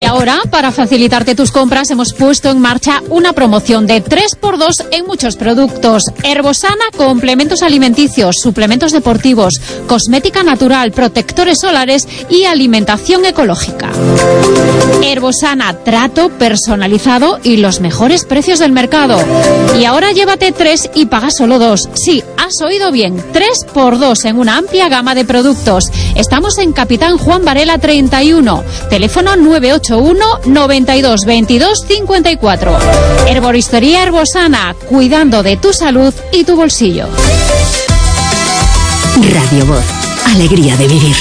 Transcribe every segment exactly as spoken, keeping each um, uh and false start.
ahora, para facilitarte tus compras, hemos puesto en marcha una promoción de tres por dos en muchos productos. Herbosana, complementos alimenticios, suplementos deportivos, cosmética natural, protectores solares y alimentación ecológica. Herbosana, trato personalizado y los mejores precios del mercado. Y ahora llévate tres y paga solo dos. Sí, has oído bien, tres por dos en una amplia gama de productos. Estamos en Capitán Juan Varela treinta y uno, teléfono nueve ocho uno, noventa y dos, veintidós, cincuenta y cuatro. Herboristería Herbosana, cuidando de tu salud y tu bolsillo. Radio Voz, alegría de vivir.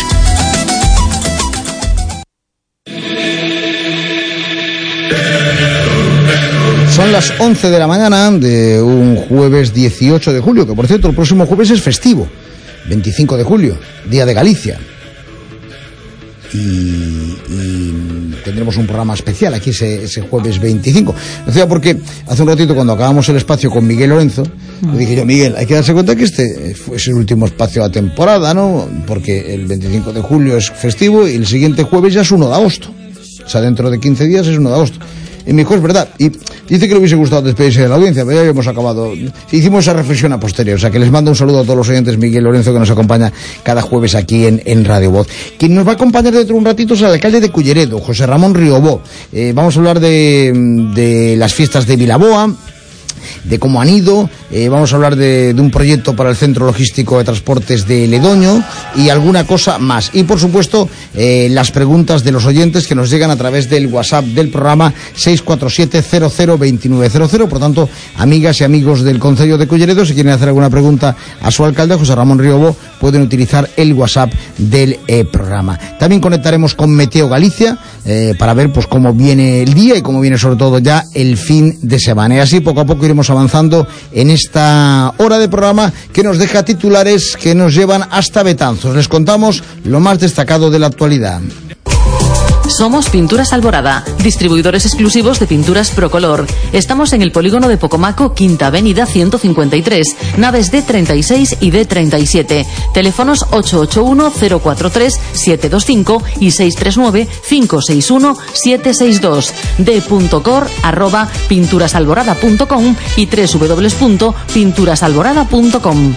Son las once de la mañana de un jueves dieciocho de julio, que por cierto el próximo jueves es festivo, veinticinco de julio, Día de Galicia. Y, y tendremos un programa especial aquí ese, ese jueves veinticinco. O sea, porque hace un ratito cuando acabamos el espacio con Miguel Lorenzo, mm. le dije yo, Miguel, hay que darse cuenta que este fue el último espacio de la temporada, ¿no? Porque el veinticinco de julio es festivo y el siguiente jueves ya es uno de agosto. O sea, dentro de quince días es uno de agosto. Y me dijo, es verdad. Y dice que le hubiese gustado despedirse de la audiencia, pero ya hemos acabado. Hicimos esa reflexión a posteriori. O sea, que les mando un saludo a todos los oyentes. Miguel Lorenzo, que nos acompaña cada jueves aquí en, en Radio Voz. Quien nos va a acompañar dentro de un ratito es el alcalde de Culleredo, José Ramón Riobó. Eh, vamos a hablar de, de las fiestas de Vilaboa, de cómo han ido, eh, vamos a hablar de, de un proyecto para el Centro Logístico de Transportes de Ledoño y alguna cosa más. Y por supuesto, eh, las preguntas de los oyentes que nos llegan a través del WhatsApp del programa seis cuatro siete, cero cero, dos nueve cero cero. Por tanto, amigas y amigos del Concello de Culleredo, si quieren hacer alguna pregunta a su alcalde, José Ramón Riobó, pueden utilizar el WhatsApp del eh, programa. También conectaremos con Meteo Galicia eh, para ver pues cómo viene el día y cómo viene sobre todo ya el fin de semana. Y así poco a poco iremos avanzando en esta hora de programa que nos deja titulares que nos llevan hasta Betanzos. Les contamos lo más destacado de la actualidad. Somos Pinturas Alborada, distribuidores exclusivos de pinturas Procolor. Estamos en el polígono de Pocomaco, Quinta Avenida ciento cincuenta y tres, naves D treinta y seis y D treinta y siete. Teléfonos ocho ocho uno, cero cuatro tres, siete dos cinco y seis tres nueve, cinco seis uno, siete seis dos. d.cor arroba pinturasalborada punto com y doble u doble u doble u punto pinturasalborada punto com.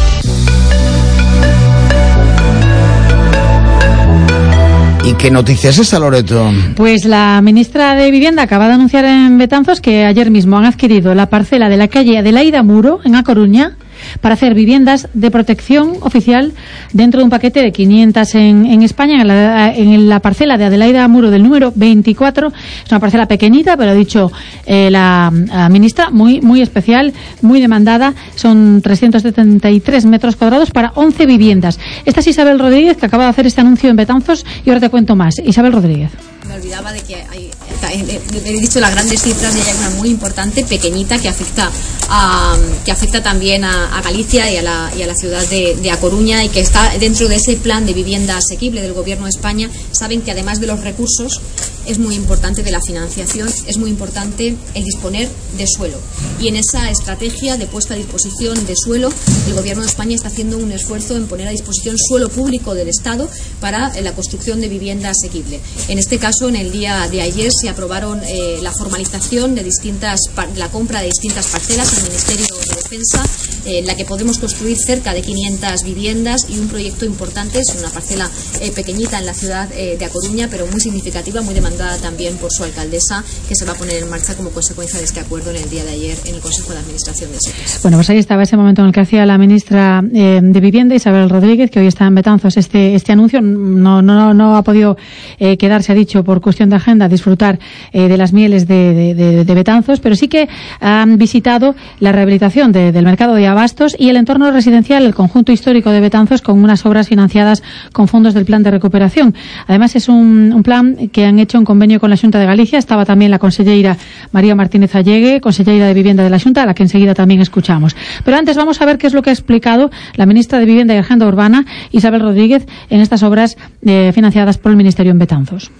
¿Y qué noticias es esta, Loreto? Pues la ministra de Vivienda acaba de anunciar en Betanzos que ayer mismo han adquirido la parcela de la calle Adelaida Muro, en A Coruña, para hacer viviendas de protección oficial dentro de un paquete de quinientas en, en España, en la, en la parcela de Adelaida Muro del número veinticuatro. Es una parcela pequeñita, pero ha dicho eh, la, la ministra, muy, muy especial, muy demandada. Son trescientos setenta y tres metros cuadrados para once viviendas. Esta es Isabel Rodríguez, que acaba de hacer este anuncio en Betanzos, y ahora te cuento más. Isabel Rodríguez. Me olvidaba de que hay, he dicho las grandes cifras y hay una muy importante, pequeñita, que afecta a, que afecta también a, a Galicia y a la, y a la ciudad de, de A Coruña, y que está dentro de ese plan de vivienda asequible del Gobierno de España. Saben que además de los recursos es muy importante, de la financiación, es muy importante el disponer de suelo, y en esa estrategia de puesta a disposición de suelo el Gobierno de España está haciendo un esfuerzo en poner a disposición suelo público del Estado para la construcción de vivienda asequible. En este caso, en el día de ayer se aprobaron eh, la formalización de distintas, la compra de distintas parcelas al Ministerio de Defensa, eh, en la que podemos construir cerca de quinientas viviendas, y un proyecto importante. Es una parcela eh, pequeñita en la ciudad eh, de A Coruña, pero muy significativa, muy demandada también por su alcaldesa, que se va a poner en marcha como consecuencia de este acuerdo en el día de ayer en el Consejo de Administración de SEPES. Bueno, pues ahí estaba ese momento en el que hacía la ministra eh, de Vivienda, Isabel Rodríguez, que hoy está en Betanzos, este, este anuncio. No, no, no ha podido eh, quedar, se ha dicho, por cuestión de agenda, disfrutar eh, de las mieles de, de, de, de Betanzos, pero sí que han visitado la rehabilitación de, del mercado de abastos y el entorno residencial, el conjunto histórico de Betanzos, con unas obras financiadas con fondos del plan de recuperación. Además, es un, un plan que han hecho en convenio con la Xunta de Galicia. Estaba también la conselleira María Martínez Allegue, conselleira de Vivienda de la Xunta, a la que enseguida también escuchamos. Pero antes vamos a ver qué es lo que ha explicado la ministra de Vivienda y Agenda Urbana, Isabel Rodríguez, en estas obras eh, financiadas por el Ministerio en Betanzos.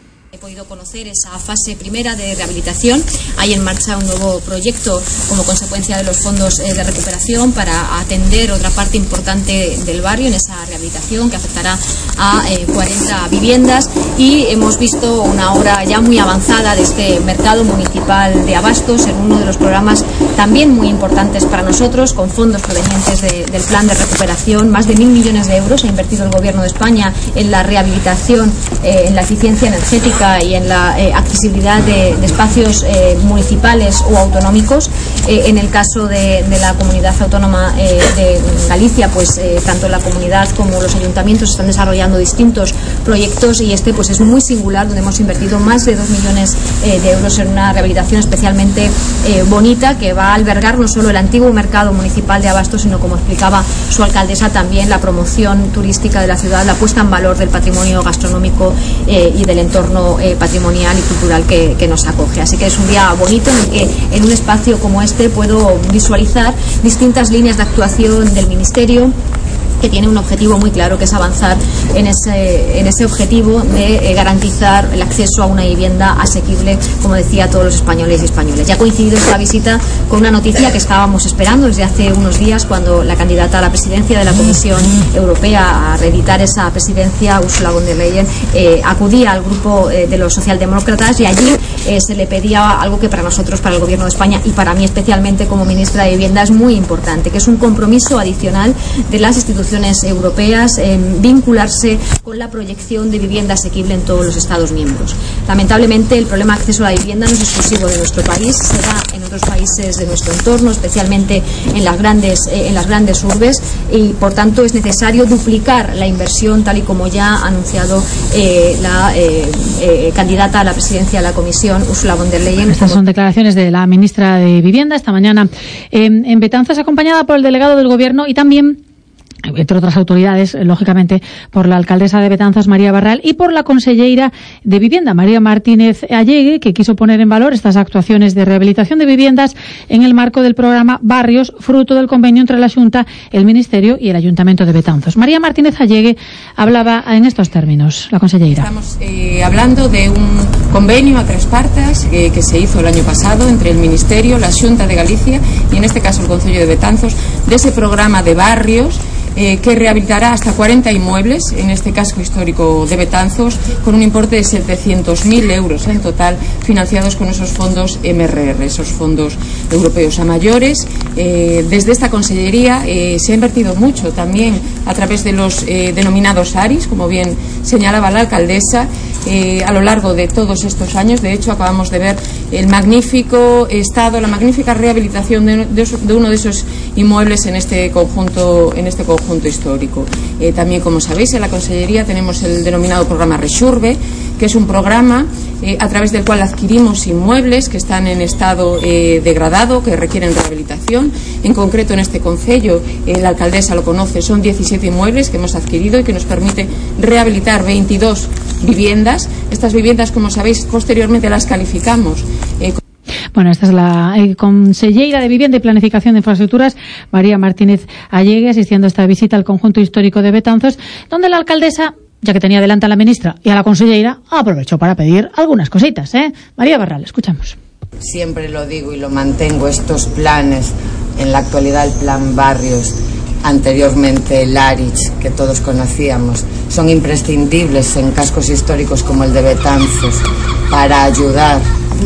podido conocer esa fase primera de rehabilitación. Hay en marcha un nuevo proyecto como consecuencia de los fondos eh, de recuperación para atender otra parte importante del barrio en esa rehabilitación que afectará a eh, cuarenta viviendas, y hemos visto una obra ya muy avanzada de este mercado municipal de abastos en uno de los programas también muy importantes para nosotros, con fondos provenientes de, del plan de recuperación. Más de mil millones de euros ha invertido el Gobierno de España en la rehabilitación, eh, en la eficiencia energética y en la eh, accesibilidad de, de espacios eh, municipales o autonómicos. Eh, en el caso de, de la comunidad autónoma eh, de Galicia, pues eh, tanto la comunidad como los ayuntamientos están desarrollando distintos proyectos, y este pues es muy singular, donde hemos invertido más de dos millones eh, de euros en una rehabilitación especialmente eh, bonita, que va a albergar no solo el antiguo mercado municipal de abastos, sino, como explicaba su alcaldesa, también la promoción turística de la ciudad, la puesta en valor del patrimonio gastronómico eh, y del entorno eh, patrimonial y cultural que, que nos acoge. Así que es un día bonito en el que en un espacio como este puedo visualizar distintas líneas de actuación del Ministerio, que tiene un objetivo muy claro, que es avanzar en ese, en ese objetivo de eh, garantizar el acceso a una vivienda asequible, como decía, a todos los españoles y españoles. Ya ha coincidido esta visita con una noticia que estábamos esperando desde hace unos días, cuando la candidata a la presidencia de la Comisión Europea, a reeditar esa presidencia, Ursula von der Leyen, eh, acudía al grupo eh, de los socialdemócratas, y allí eh, se le pedía algo que para nosotros, para el Gobierno de España y para mí especialmente como ministra de Vivienda, es muy importante, que es un compromiso adicional de las instituciones europeas en vincularse con la proyección de vivienda asequible en todos los Estados miembros. Lamentablemente, el problema de acceso a la vivienda no es exclusivo de nuestro país, se da en otros países de nuestro entorno, especialmente en las grandes, eh, en las grandes urbes, y por tanto es necesario duplicar la inversión, tal y como ya ha anunciado eh, la eh, eh, candidata a la presidencia de la Comisión, Ursula von der Leyen. Estas son declaraciones de la ministra de Vivienda esta mañana eh, en Betanzos, acompañada por el delegado del Gobierno y también, entre otras autoridades, lógicamente, por la alcaldesa de Betanzos, María Barral, y por la conselleira de Vivienda, María Martínez Allegue, que quiso poner en valor estas actuaciones de rehabilitación de viviendas en el marco del programa Barrios, fruto del convenio entre la Xunta, el Ministerio y el Ayuntamiento de Betanzos. María Martínez Allegue hablaba en estos términos, la conselleira. Estamos eh, hablando de un convenio a tres partes eh, que se hizo el año pasado entre el Ministerio, la Xunta de Galicia y, en este caso, el Concello de Betanzos, de ese programa de barrios Eh, que rehabilitará hasta cuarenta inmuebles en este casco histórico de Betanzos, con un importe de setecientos mil euros en total, financiados con esos fondos M R R, esos fondos europeos a mayores. Eh, desde esta consellería eh, se ha invertido mucho también a través de los eh, denominados A R Is, como bien señalaba la alcaldesa, eh, a lo largo de todos estos años. De hecho, acabamos de ver el magnífico estado, la magnífica rehabilitación de, de, de uno de esos inmuebles en este conjunto, en este conjunto histórico. Eh, también, como sabéis, en la Consellería tenemos el denominado programa Rexurbe, que es un programa eh, a través del cual adquirimos inmuebles que están en estado eh, degradado, que requieren rehabilitación. En concreto, en este concello, eh, la alcaldesa lo conoce, son diecisiete inmuebles que hemos adquirido y que nos permite rehabilitar veintidós viviendas. Estas viviendas, como sabéis, posteriormente las calificamos eh, Bueno, esta es la eh, conselleira de Vivienda y Planificación de Infraestructuras, María Martínez Allegue, asistiendo a esta visita al conjunto histórico de Betanzos, donde la alcaldesa, ya que tenía delante a la ministra y a la conselleira, aprovechó para pedir algunas cositas, ¿eh? María Barral, escuchamos. Siempre lo digo y lo mantengo, estos planes, en la actualidad el plan Barrios, anteriormente el A R I C, que todos conocíamos, son imprescindibles en cascos históricos como el de Betanzos para ayudar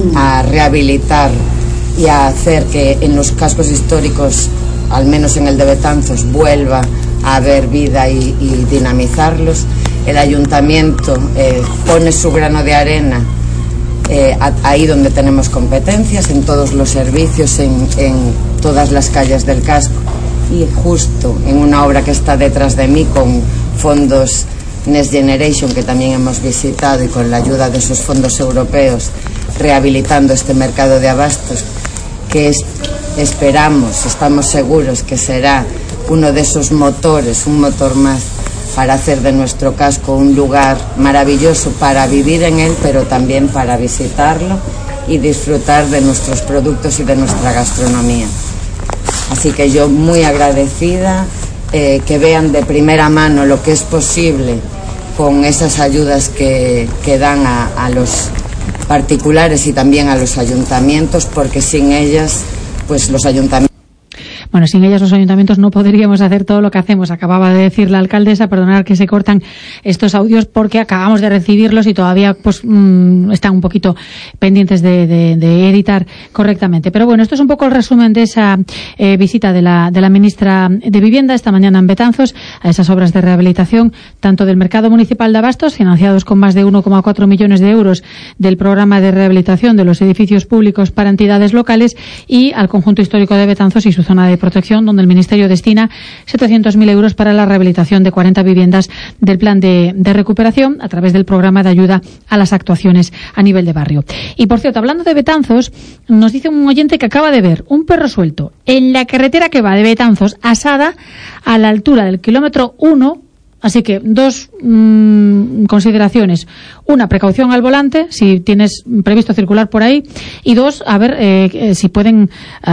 a rehabilitar y a hacer que en los cascos históricos, al menos en el de Betanzos, vuelva a haber vida y, y dinamizarlos. El ayuntamiento eh, pone su grano de arena eh, a, ahí donde tenemos competencias, en todos los servicios, en, en todas las calles del casco, y justo en una obra que está detrás de mí con fondos Next Generation, que también hemos visitado, y con la ayuda de esos fondos europeos, rehabilitando este mercado de abastos, que es, esperamos, estamos seguros que será uno de esos motores, un motor más para hacer de nuestro casco un lugar maravilloso para vivir en él, pero también para visitarlo y disfrutar de nuestros productos y de nuestra gastronomía. Así que yo muy agradecida, eh, que vean de primera mano lo que es posible con esas ayudas que, que dan a, a los particulares y también a los ayuntamientos, porque sin ellas, pues los ayuntamientos... Bueno, sin ellas los ayuntamientos no podríamos hacer todo lo que hacemos. Acababa de decir la alcaldesa, perdonar que se cortan estos audios porque acabamos de recibirlos y todavía pues mmm, están un poquito pendientes de, de, de editar correctamente. Pero bueno, esto es un poco el resumen de esa eh, visita de la, de la ministra de Vivienda esta mañana en Betanzos a esas obras de rehabilitación, tanto del mercado municipal de Abastos, financiados con más de uno coma cuatro millones de euros del programa de rehabilitación de los edificios públicos para entidades locales, y al conjunto histórico de Betanzos y su zona de protección, donde el Ministerio destina setecientos mil euros para la rehabilitación de cuarenta viviendas del plan de, de recuperación a través del programa de ayuda a las actuaciones a nivel de barrio. Y por cierto, hablando de Betanzos, nos dice un oyente que acaba de ver un perro suelto en la carretera que va de Betanzos a Sada a la altura del kilómetro uno. Así que dos mmm, consideraciones. Una, precaución al volante, si tienes previsto circular por ahí. Y dos, a ver eh, eh, si pueden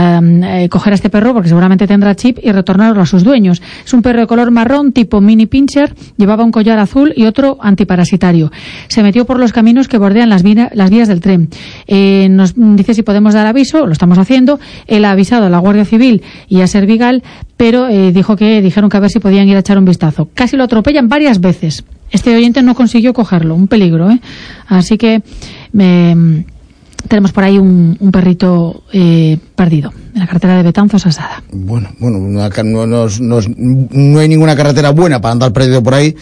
eh, coger a este perro, porque seguramente tendrá chip, y retornarlo a sus dueños. Es un perro de color marrón, tipo mini pincher, llevaba un collar azul y otro antiparasitario. Se metió por los caminos que bordean las, vía, las vías del tren. Eh, nos dice si podemos dar aviso, lo estamos haciendo. Él ha avisado a la Guardia Civil y a Servigal, pero eh, dijo que dijeron que a ver si podían ir a echar un vistazo. Casi lo atropellan varias veces. Este oyente no consiguió cogerlo, un peligro, ¿eh? Así que eh, tenemos por ahí un, un perrito eh, perdido en la carretera de Betanzos a Sada. Bueno, bueno, no, no, no, no, no hay ninguna carretera buena para andar perdido por ahí.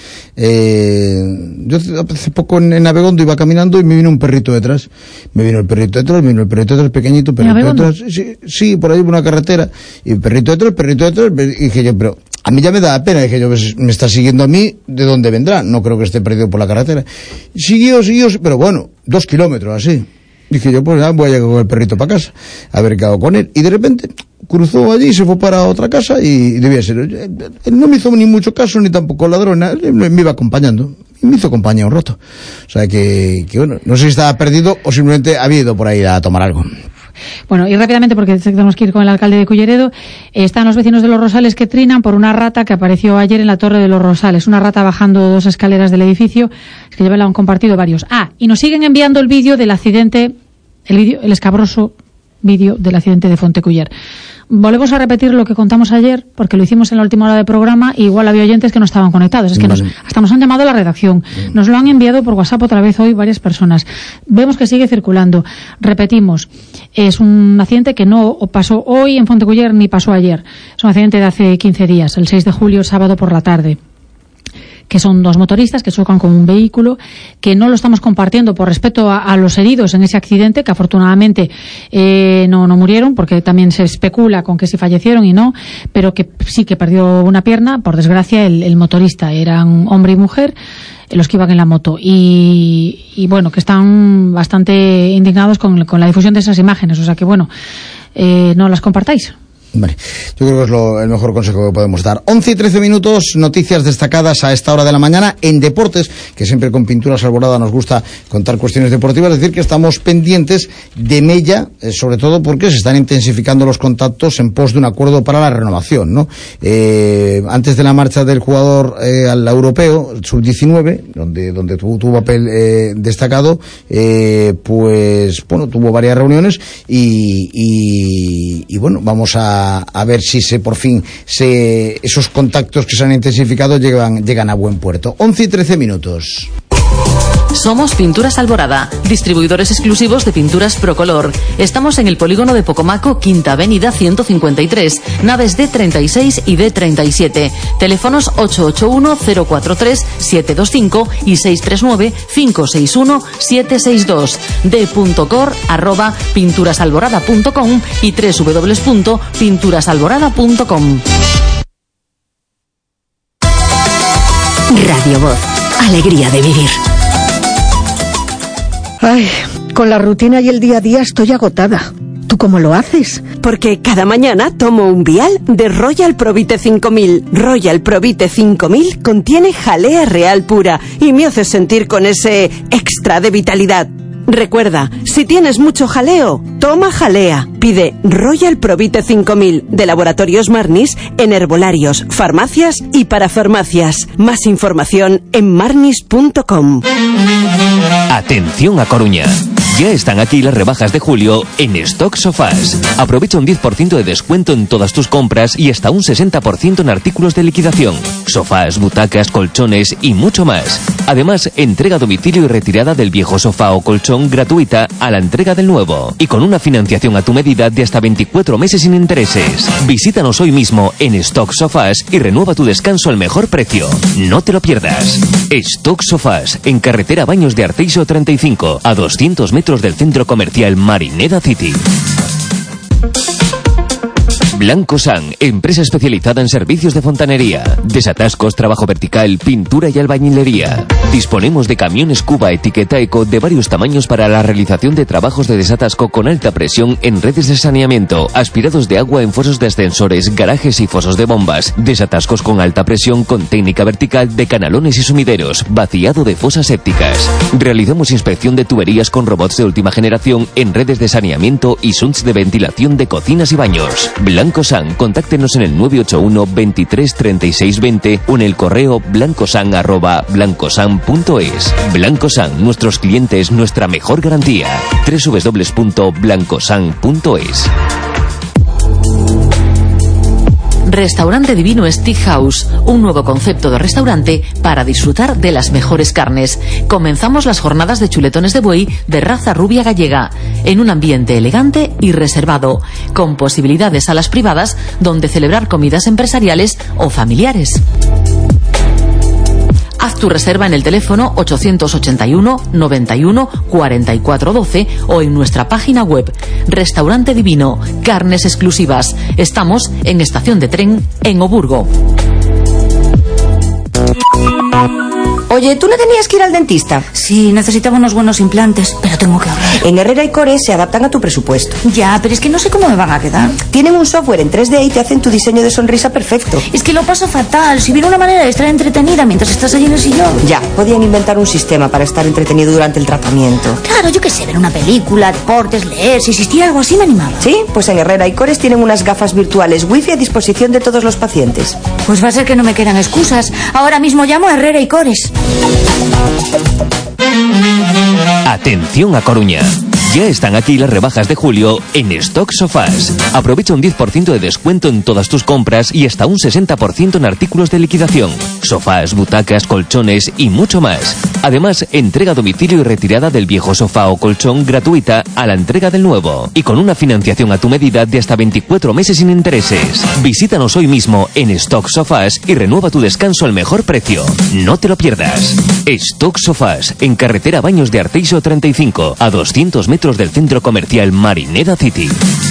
Eh, yo hace poco en, en Abegondo iba caminando y me vino un perrito detrás. Me vino el perrito detrás, me vino el perrito detrás, pequeñito, perrito detrás. Sí, sí, por ahí por una carretera. Y el perrito detrás, el perrito detrás. Y dije yo, pero a mí ya me da pena. Dije yo, pues, me está siguiendo a mí, ¿de dónde vendrá? No creo que esté perdido por la carretera. Siguió, siguió, pero bueno, dos kilómetros así. Dije yo, pues nada, voy a llegar con el perrito para casa, a ver qué hago con él. Y de repente cruzó allí y se fue para otra casa y debía ser. Él no me hizo ni mucho caso, ni tampoco ladrona, me iba acompañando. Y me hizo compañía un rato. O sea que, que bueno, no sé si estaba perdido o simplemente había ido por ahí a tomar algo. Bueno, y rápidamente, porque tenemos que ir con el alcalde de Culleredo, eh, están los vecinos de Los Rosales que trinan por una rata que apareció ayer en la Torre de Los Rosales. Una rata bajando dos escaleras del edificio, es que ya lo han compartido varios. Ah, y nos siguen enviando el vídeo del accidente, el vídeo, el escabroso vídeo del accidente de Fonteculler. Volvemos a repetir lo que contamos ayer, porque lo hicimos en la última hora del programa y igual había oyentes que no estaban conectados. Es que nos, hasta nos han llamado a la redacción. Nos lo han enviado por WhatsApp otra vez hoy varias personas. Vemos que sigue circulando. Repetimos, es un accidente que no pasó hoy en Fonteculler ni pasó ayer. Es un accidente de hace quince días, el seis de julio, sábado por la tarde, que son dos motoristas que chocan con un vehículo, que no lo estamos compartiendo por respeto a, a los heridos en ese accidente, que afortunadamente eh, no, no murieron, porque también se especula con que si fallecieron y no, pero que sí que perdió una pierna, por desgracia, el, el motorista. Eran hombre y mujer los que iban en la moto, y, y bueno, que están bastante indignados con, con la difusión de esas imágenes, o sea que bueno, eh, no las compartáis. Vale, yo creo que es lo, el mejor consejo que podemos dar. once y trece minutos, noticias destacadas a esta hora de la mañana en deportes, que siempre con Pinturas Alborada nos gusta contar cuestiones deportivas. Es decir, que estamos pendientes de Mella, eh, sobre todo porque se están intensificando los contactos en pos de un acuerdo para la renovación, ¿no? Eh, antes de la marcha del jugador eh, al europeo, sub diecinueve, donde, donde tuvo, tuvo papel eh, destacado, eh, pues, bueno, tuvo varias reuniones y, y, y bueno, vamos a a ver si se por fin se, esos contactos que se han intensificado llegan, llegan a buen puerto. once y trece minutos. Somos Pinturas Alborada, distribuidores exclusivos de pinturas Procolor. Estamos en el polígono de Pocomaco, Quinta Avenida ciento cincuenta y tres, naves D treinta y seis y D treinta y siete. Teléfonos ocho ocho uno cero cuatro tres siete dos cinco y seis tres nueve cinco seis uno siete seis dos. d.cor arroba pinturasalborada punto com y doble u doble u doble u punto pinturasalborada punto com. Radio Voz, alegría de vivir. Ay, con la rutina y el día a día estoy agotada. ¿Tú cómo lo haces? Porque cada mañana tomo un vial de Royal Provite cinco mil. Royal Provite cinco mil contiene jalea real pura y me hace sentir con ese extra de vitalidad. Recuerda, si tienes mucho jaleo, toma jalea. Pide Royal Provite cinco mil de Laboratorios Marnis en herbolarios, farmacias y parafarmacias. Más información en marnis punto com. Atención a Coruña. Ya están aquí las rebajas de julio en Stock Sofás. Aprovecha un diez por ciento de descuento en todas tus compras y hasta un sesenta por ciento en artículos de liquidación. Sofás, butacas, colchones y mucho más. Además, entrega a domicilio y retirada del viejo sofá o colchón gratuita a la entrega del nuevo. Y con una financiación a tu medida de hasta veinticuatro meses sin intereses. Visítanos hoy mismo en Stock Sofás y renueva tu descanso al mejor precio. No te lo pierdas. Stock Sofás, en carretera Baños de Arteixo treinta y cinco, a doscientos metros del centro comercial Marineda City. Blanco San, empresa especializada en servicios de fontanería, desatascos, trabajo vertical, pintura y albañilería. Disponemos de camiones Cuba etiqueta eco de varios tamaños para la realización de trabajos de desatasco con alta presión en redes de saneamiento, aspirados de agua en fosos de ascensores, garajes y fosos de bombas, desatascos con alta presión con técnica vertical de canalones y sumideros, vaciado de fosas sépticas. Realizamos inspección de tuberías con robots de última generación en redes de saneamiento y sunts de ventilación de cocinas y baños. Blanco San, contáctenos en el nueve ocho uno, veintitrés, treinta y seis, veinte o en el correo blancosan arroba blancosan punto es. Blanco San, nuestros clientes, nuestra mejor garantía. doble u doble u doble u punto blancosan punto es. Restaurante Divino Steakhouse, un nuevo concepto de restaurante para disfrutar de las mejores carnes. Comenzamos las jornadas de chuletones de buey de raza rubia gallega, en un ambiente elegante y reservado, con posibilidades salas privadas donde celebrar comidas empresariales o familiares. Haz tu reserva en el teléfono ochocientos ochenta y uno, noventa y uno, cuarenta y cuatro doce o en nuestra página web. Restaurante Divino, carnes exclusivas. Estamos en Estación de Tren, en Oburgo. Oye, ¿tú no tenías que ir al dentista? Sí, necesitaba unos buenos implantes, pero tengo que ahorrar. En Herrera y Core se adaptan a tu presupuesto. Ya, pero es que no sé cómo me van a quedar. Tienen un software en tres D y te hacen tu diseño de sonrisa perfecto. Es que lo paso fatal. Si hubiera una manera de estar entretenida mientras estás allí en el sillón. Ya, podían inventar un sistema para estar entretenido durante el tratamiento. Claro, yo qué sé, ver una película, deportes, leer. Si existiera algo así me animaba. Sí, pues en Herrera y Cores tienen unas gafas virtuales wifi a disposición de todos los pacientes. Pues va a ser que no me quedan excusas. Ahora mismo llamo a Herrera y Cores. Atención a Coruña. Ya están aquí las rebajas de julio en Stock Sofás. Aprovecha un diez por ciento de descuento en todas tus compras y hasta un sesenta por ciento en artículos de liquidación. Sofás, butacas, colchones y mucho más. Además, entrega a domicilio y retirada del viejo sofá o colchón gratuita a la entrega del nuevo. Y con una financiación a tu medida de hasta veinticuatro meses sin intereses. Visítanos hoy mismo en Stock Sofás y renueva tu descanso al mejor precio. No te lo pierdas. Stock Sofás, en carretera Baños de Arteixo treinta y cinco, a doscientos metros del centro comercial Marineda City.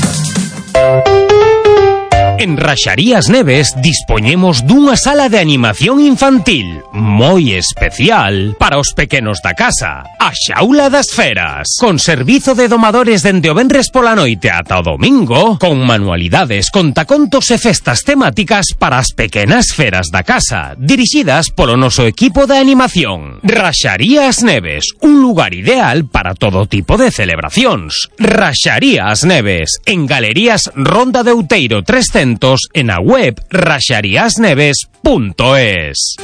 En Raxarías Neves dispoñemos dunha sala de animación infantil moi especial para os pequenos da casa, a Xaula das Feras, con servizo de domadores dende o venres pola noite ata o domingo, con manualidades, contacontos e festas temáticas para as pequenas feras da casa, dirixidas polo noso equipo de animación. Raxarías Neves, un lugar ideal para todo tipo de celebracións. Raxarías Neves, en Galerías Ronda de Outeiro trescentos, en a web raxarías neves punto es.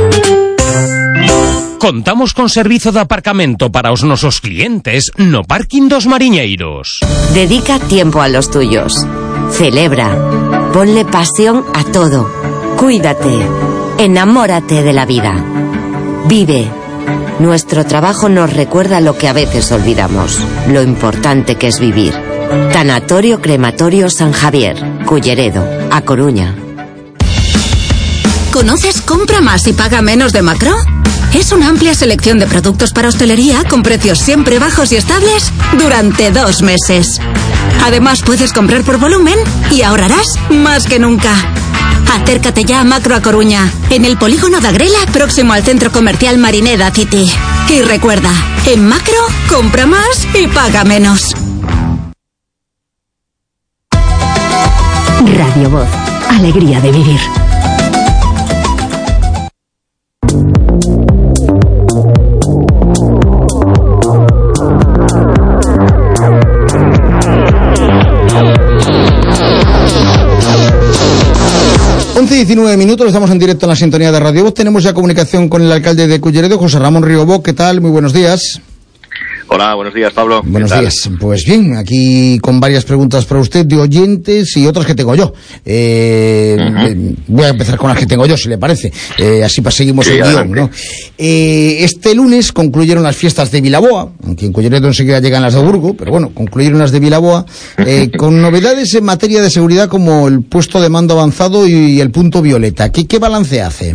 Contamos con servizo de aparcamento para os nosos clientes no parking dos Mariñeiros. Dedica tiempo a los tuyos. Celebra. Ponle pasión a todo. Cuídate. Enamórate de la vida. Vive. Nuestro trabajo nos recuerda lo que a veces olvidamos, lo importante que es vivir. Tanatorio Crematorio San Javier, Culleredo, A Coruña. ¿Conoces Compra Más y Paga Menos de Macro? Es una amplia selección de productos para hostelería con precios siempre bajos y estables durante dos meses. Además, puedes comprar por volumen y ahorrarás más que nunca. Acércate ya a Macro A Coruña, en el polígono de Agrela, próximo al centro comercial Marineda City. Y recuerda, en Macro, compra más y paga menos. Radio Voz, alegría de vivir. diecinueve minutos, estamos en directo en la sintonía de Radio Voz. Tenemos ya comunicación con el alcalde de Culleredo, José Ramón Riobó. ¿Qué tal? Muy buenos días. Hola, buenos días, Pablo. Buenos días. Pues bien, aquí con varias preguntas para usted de oyentes y otras que tengo yo. Eh, uh-huh. Voy a empezar con las que tengo yo, si le parece. Eh, así pues seguimos sí, el guión, ¿no? Eh, este lunes concluyeron las fiestas de Vilaboa, aunque en Culleredo enseguida llegan las de Oburgo, pero bueno, concluyeron las de Vilaboa, eh, con novedades en materia de seguridad como el puesto de mando avanzado y el punto violeta. ¿Qué, qué balance hace?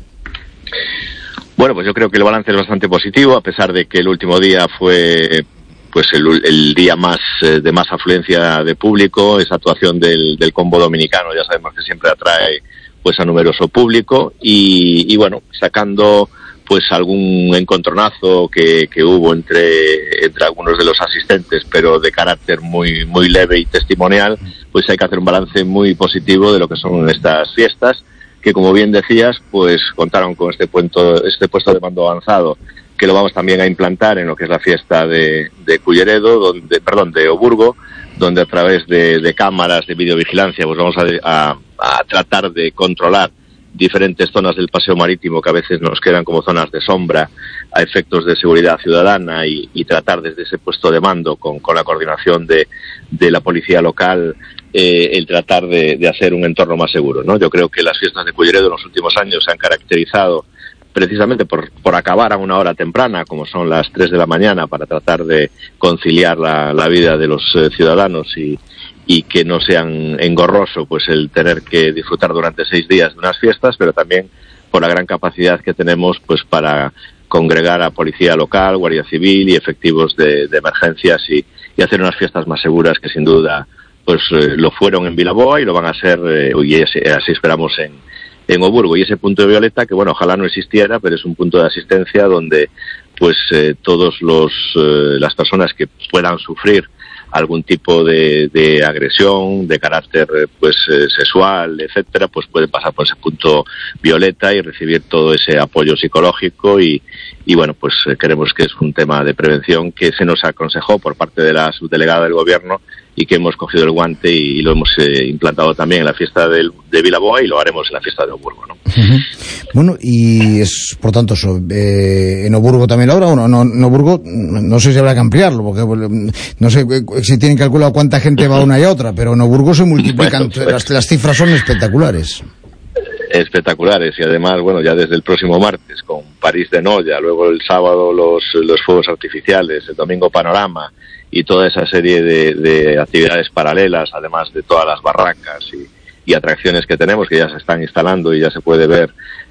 Bueno, pues yo creo que el balance es bastante positivo, a pesar de que el último día fue pues el, el día más eh, de más afluencia de público, esa actuación del, del combo dominicano, ya sabemos que siempre atrae pues a numeroso público y, y bueno, sacando pues algún encontronazo que, que hubo entre, entre algunos de los asistentes, pero de carácter muy, muy leve y testimonial, pues hay que hacer un balance muy positivo de lo que son estas fiestas, que como bien decías, pues contaron con este puesto, este puesto de mando avanzado, que lo vamos también a implantar en lo que es la fiesta de, de Culleredo, donde, perdón, de Oburgo, donde a través de, de cámaras de videovigilancia, pues vamos a, a, a tratar de controlar diferentes zonas del paseo marítimo que a veces nos quedan como zonas de sombra a efectos de seguridad ciudadana y, y tratar desde ese puesto de mando con, con la coordinación de, de la policía local eh, el tratar de, de hacer un entorno más seguro, ¿no? Yo creo que las fiestas de Culleredo en los últimos años se han caracterizado precisamente por, por acabar a una hora temprana, como son las tres de la mañana, para tratar de conciliar la, la vida de los eh, ciudadanos y, y que no sean engorroso pues el tener que disfrutar durante seis días de unas fiestas, pero también por la gran capacidad que tenemos pues para congregar a policía local, guardia civil y efectivos de, de emergencias y, y hacer unas fiestas más seguras que sin duda pues eh, lo fueron en Vilaboa y lo van a ser eh, y así, así esperamos en, en Oburgo. Y ese punto de violeta que bueno, ojalá no existiera, pero es un punto de asistencia donde pues eh, todos los eh, las personas que puedan sufrir algún tipo de, de agresión de carácter pues eh, sexual, etcétera, pues pueden pasar por ese punto violeta y recibir todo ese apoyo psicológico y, y bueno, pues eh, creemos que es un tema de prevención que se nos aconsejó por parte de la subdelegada del gobierno y que hemos cogido el guante y, y lo hemos eh, implantado también en la fiesta del, de Vilaboa y lo haremos en la fiesta de Oburgo, ¿no? Uh-huh. Bueno, y es por tanto eso, eh, en Oburgo también lo habrá, o no, no, en Oburgo no sé si habrá que ampliarlo, porque no sé si tienen calculado cuánta gente va a una y a otra, pero en Oburgo se multiplican, bueno, las, las cifras son espectaculares. Espectaculares y además, bueno, ya desde el próximo martes con París de Noya, luego el sábado los, los fuegos artificiales, el domingo Panorama y toda esa serie de, de actividades paralelas, además de todas las barracas y, y atracciones que tenemos que ya se están instalando y ya se puede ver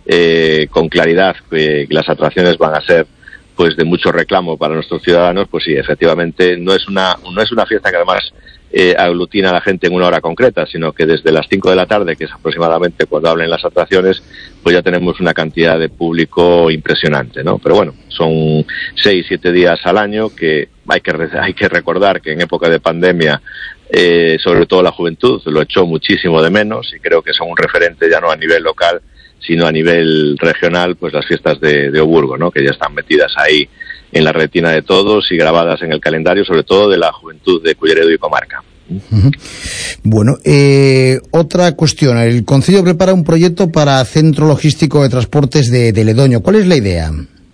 eh, con claridad que las atracciones van a ser pues de mucho reclamo para nuestros ciudadanos. Pues sí, efectivamente no es una no es una fiesta que además eh, aglutina a la gente en una hora concreta, sino que desde las cinco de la tarde, que es aproximadamente cuando hablen las atracciones, pues ya tenemos una cantidad de público impresionante, ¿no? Pero bueno, son seis, siete días al año que hay que hay que recordar que en época de pandemia eh, sobre todo la juventud lo echó muchísimo de menos y creo que son un referente ya no a nivel local sino a nivel regional, pues las fiestas de, de Oburgo, ¿no? Que ya están metidas ahí en la retina de todos y grabadas en el calendario, sobre todo de la juventud de Culleredo y comarca. Uh-huh. Bueno, eh, otra cuestión. El Concello prepara un proyecto para Centro Logístico de Transportes de, de Ledoño. ¿Cuál es la idea?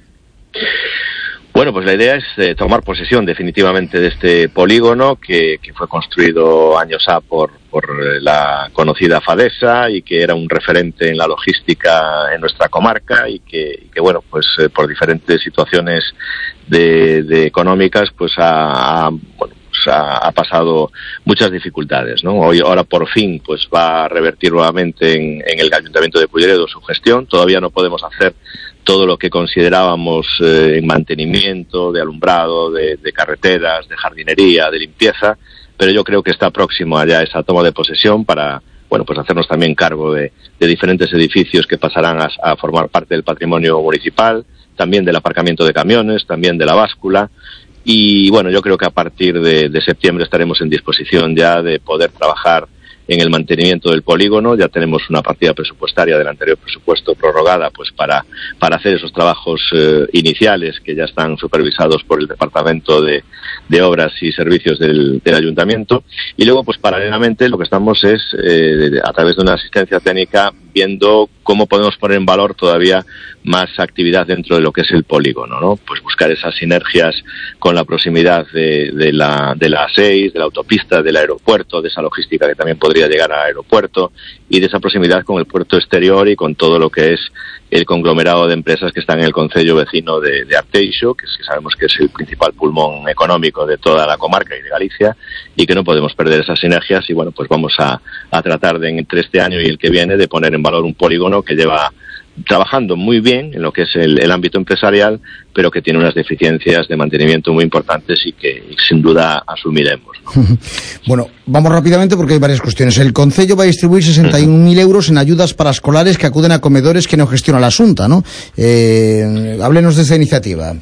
Bueno, pues la idea es eh, tomar posesión definitivamente de este polígono que, que fue construido años A por, por la conocida Fadesa y que era un referente en la logística en nuestra comarca y que, y que bueno, pues eh, por diferentes situaciones de, de económicas, pues ha, ha, bueno, pues ha, ha pasado muchas dificultades, ¿no? Hoy, ahora por fin, pues va a revertir nuevamente en, en el Ayuntamiento de Culleredo su gestión. Todavía no podemos hacer todo lo que considerábamos eh, en mantenimiento, de alumbrado, de, de carreteras, de jardinería, de limpieza, pero yo creo que está próximo allá esa toma de posesión para, bueno, pues hacernos también cargo de, de diferentes edificios que pasarán a, a formar parte del patrimonio municipal, también del aparcamiento de camiones, también de la báscula, y bueno, yo creo que a partir de, de septiembre estaremos en disposición ya de poder trabajar en el mantenimiento del polígono. Ya tenemos una partida presupuestaria del anterior presupuesto prorrogada pues para, para hacer esos trabajos eh, iniciales que ya están supervisados por el Departamento de, de Obras y Servicios del, del Ayuntamiento. Y luego, pues paralelamente, lo que estamos es, eh, a través de una asistencia técnica, viendo cómo podemos poner en valor todavía más actividad dentro de lo que es el polígono, ¿no? Pues buscar esas sinergias con la proximidad de, de la de la A seis, de la autopista, del aeropuerto, de esa logística que también podría llegar al aeropuerto, y de esa proximidad con el puerto exterior y con todo lo que es el conglomerado de empresas que están en el concello vecino de, de Arteixo, que, es, que sabemos que es el principal pulmón económico de toda la comarca y de Galicia, y que no podemos perder esas sinergias. Y bueno, pues vamos a, a tratar de, entre este año y el que viene, de poner en valor un polígono que lleva trabajando muy bien en lo que es el, el ámbito empresarial, pero que tiene unas deficiencias de mantenimiento muy importantes y que sin duda asumiremos, ¿no? Bueno, vamos rápidamente porque hay varias cuestiones. El Concello va a distribuir sesenta y un mil euros en ayudas para escolares que acuden a comedores que no gestiona la Xunta, ¿no? Eh, háblenos de esta iniciativa.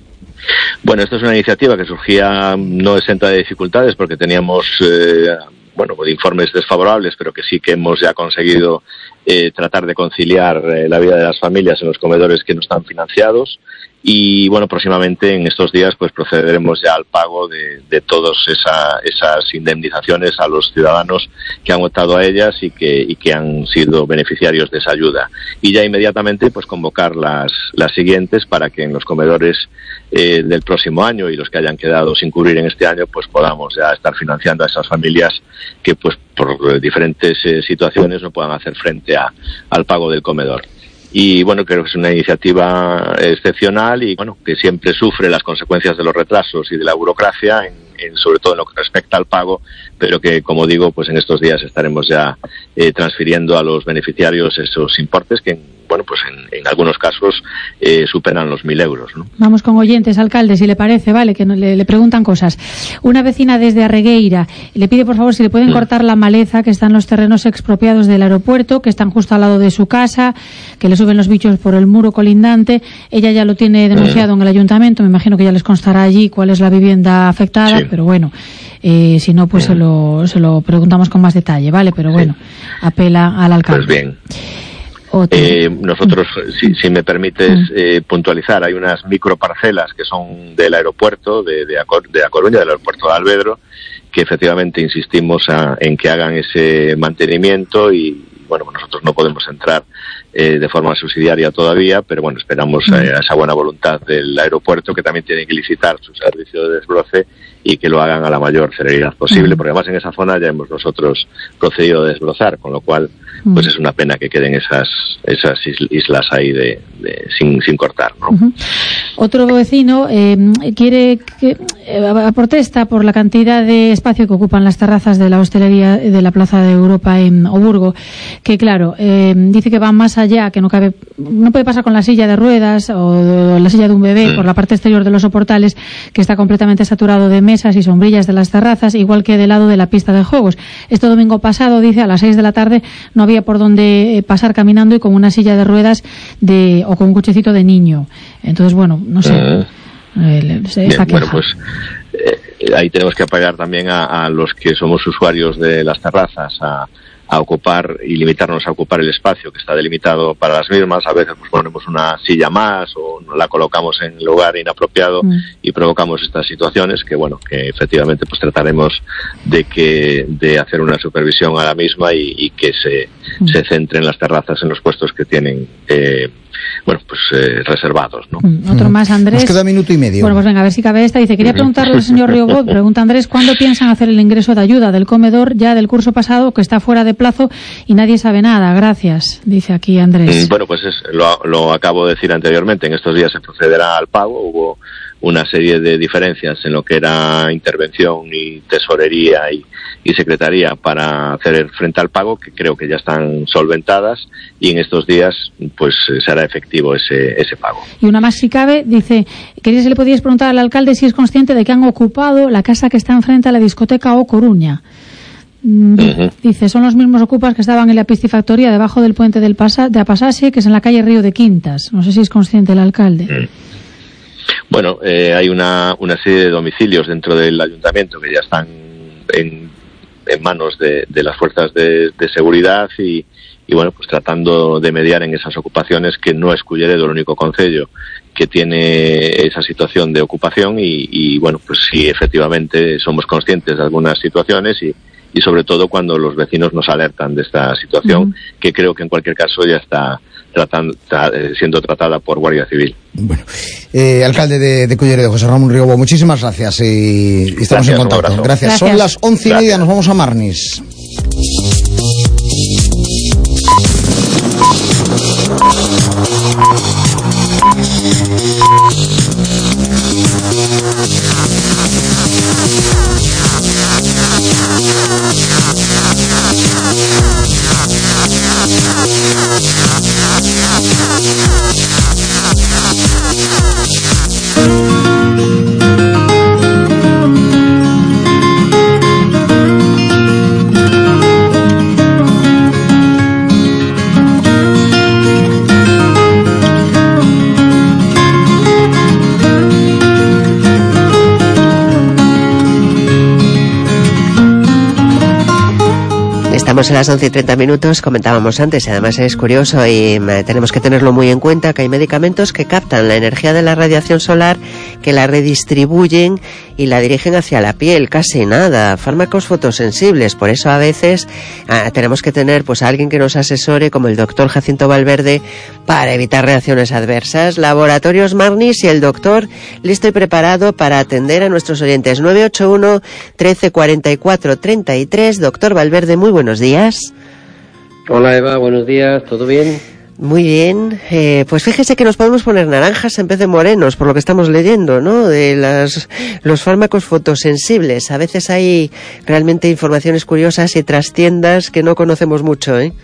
Bueno, esta es una iniciativa que surgía no exenta de dificultades porque teníamos eh, bueno, pues informes desfavorables, pero que sí que hemos ya conseguido eh, tratar de conciliar eh, la vida de las familias en los comedores que no están financiados. Y bueno, próximamente en estos días pues procederemos ya al pago de, de todas esa, esas indemnizaciones a los ciudadanos que han optado a ellas y que, y que han sido beneficiarios de esa ayuda. Y ya inmediatamente pues convocar las, las siguientes para que en los comedores eh, del próximo año y los que hayan quedado sin cubrir en este año pues podamos ya estar financiando a esas familias que pues por diferentes eh, situaciones no puedan hacer frente a, al pago del comedor. Y bueno, creo que es una iniciativa excepcional y bueno, que siempre sufre las consecuencias de los retrasos y de la burocracia, en, en, sobre todo en lo que respecta al pago, pero que, como digo, pues en estos días estaremos ya eh, transfiriendo a los beneficiarios esos importes que, bueno, pues en, en algunos casos eh, superan los mil euros, ¿no? Vamos con oyentes, alcalde, si le parece, vale, que no, le, le preguntan cosas. Una vecina desde Arregueira le pide, por favor, si le pueden mm. cortar la maleza que está en los terrenos expropiados del aeropuerto, que están justo al lado de su casa, que le suben los bichos por el muro colindante. Ella ya lo tiene denunciado mm. en el ayuntamiento, me imagino que ya les constará allí cuál es la vivienda afectada, sí. pero bueno, eh, si no, pues mm. se, lo, se lo preguntamos con más detalle, ¿vale? Pero bueno, sí. apela al alcalde. Pues bien. Eh, nosotros, si, si me permites eh, puntualizar, hay unas microparcelas que son del aeropuerto de, de, Acor, de A Coruña, del aeropuerto de Alvedro, que efectivamente insistimos a, en que hagan ese mantenimiento y bueno, nosotros no podemos entrar eh, de forma subsidiaria todavía, pero bueno, esperamos eh, a esa buena voluntad del aeropuerto, que también tiene que licitar su servicio de desbroce y que lo hagan a la mayor celeridad posible, porque además en esa zona ya hemos nosotros procedido a desbrozar, con lo cual pues es una pena que queden esas esas islas ahí de, de sin, sin cortar, ¿no? Uh-huh. Otro vecino eh, quiere que eh, protesta por la cantidad de espacio que ocupan las terrazas de la hostelería de la Plaza de Europa en Oburgo, que claro, eh, dice que va más allá, que no cabe, no puede pasar con la silla de ruedas o la silla de un bebé mm. por la parte exterior de los soportales, que está completamente saturado de mesas y sombrillas de las terrazas, igual que del lado de la pista de juegos. Este domingo pasado, dice, a las seis de la tarde no había por dónde pasar caminando y con una silla de ruedas de o con un cochecito de niño. Entonces, bueno, no sé. Uh-huh. eh, Bien, bueno, pues eh, ahí tenemos que apoyar también a, a los que somos usuarios de las terrazas a, a ocupar y limitarnos a ocupar el espacio que está delimitado para las mismas. A veces pues ponemos una silla más o la colocamos en lugar inapropiado mm. y provocamos estas situaciones que bueno, que efectivamente pues trataremos de que de hacer una supervisión a la misma y, y que se, mm. se centren las terrazas en los puestos que tienen eh, bueno, pues eh, reservados, ¿no? Mm. Otro más, Andrés. Nos queda minuto y medio. Bueno, pues venga, a ver si cabe esta. Dice, quería preguntarle al señor Riobot, pregunta Andrés, ¿cuándo piensan hacer el ingreso de ayuda del comedor ya del curso pasado, que está fuera de plazo y nadie sabe nada? Gracias, dice aquí Andrés. Bueno, pues es, lo, lo acabo de decir anteriormente, en estos días se procederá al pago. Hubo una serie de diferencias en lo que era intervención y tesorería y, y secretaría para hacer frente al pago, que creo que ya están solventadas, y en estos días pues será efectivo ese, ese pago. Y una más si cabe, dice, quería si le podíais preguntar al alcalde si es consciente de que han ocupado la casa que está enfrente a la discoteca O Coruña. Uh-huh. Dice, son los mismos ocupas que estaban en la piscifactoría debajo del puente del Pasa, de Apasase, que es en la calle Río de Quintas. No sé si es consciente el alcalde. Uh-huh. Bueno, eh, hay una, una serie de domicilios dentro del ayuntamiento que ya están en en manos de, de las fuerzas de, de seguridad y, y bueno, pues tratando de mediar en esas ocupaciones, que no es Culleredo el único concello que tiene esa situación de ocupación y, y bueno, pues sí, efectivamente somos conscientes de algunas situaciones y, y sobre todo cuando los vecinos nos alertan de esta situación, uh-huh. que creo que en cualquier caso ya está tratando, tra, siendo tratada por Guardia Civil. Bueno, eh, alcalde de, de Culleredo, José Ramón Riobo, muchísimas gracias y, y estamos gracias, en contacto. Gracias. gracias. Son las once y media, gracias. Nos vamos a Marnis. Estamos en las once y treinta minutos, comentábamos antes, y además es curioso y tenemos que tenerlo muy en cuenta, que hay medicamentos que captan la energía de la radiación solar, que la redistribuyen y la dirigen hacia la piel, casi nada, fármacos fotosensibles. Por eso a veces ah, tenemos que tener pues a alguien que nos asesore, como el doctor Jacinto Valverde, para evitar reacciones adversas. Laboratorios Marnis y el doctor listo y preparado para atender a nuestros oyentes. nueve ocho uno, trece, cuarenta y cuatro, treinta y tres. Doctor Valverde, muy buenos días. días. Hola Eva, buenos días, ¿todo bien? Muy bien, eh, pues fíjese que nos podemos poner naranjas en vez de morenos, por lo que estamos leyendo, ¿no? De las, los fármacos fotosensibles. A veces hay realmente informaciones curiosas y trastiendas que no conocemos mucho, ¿eh?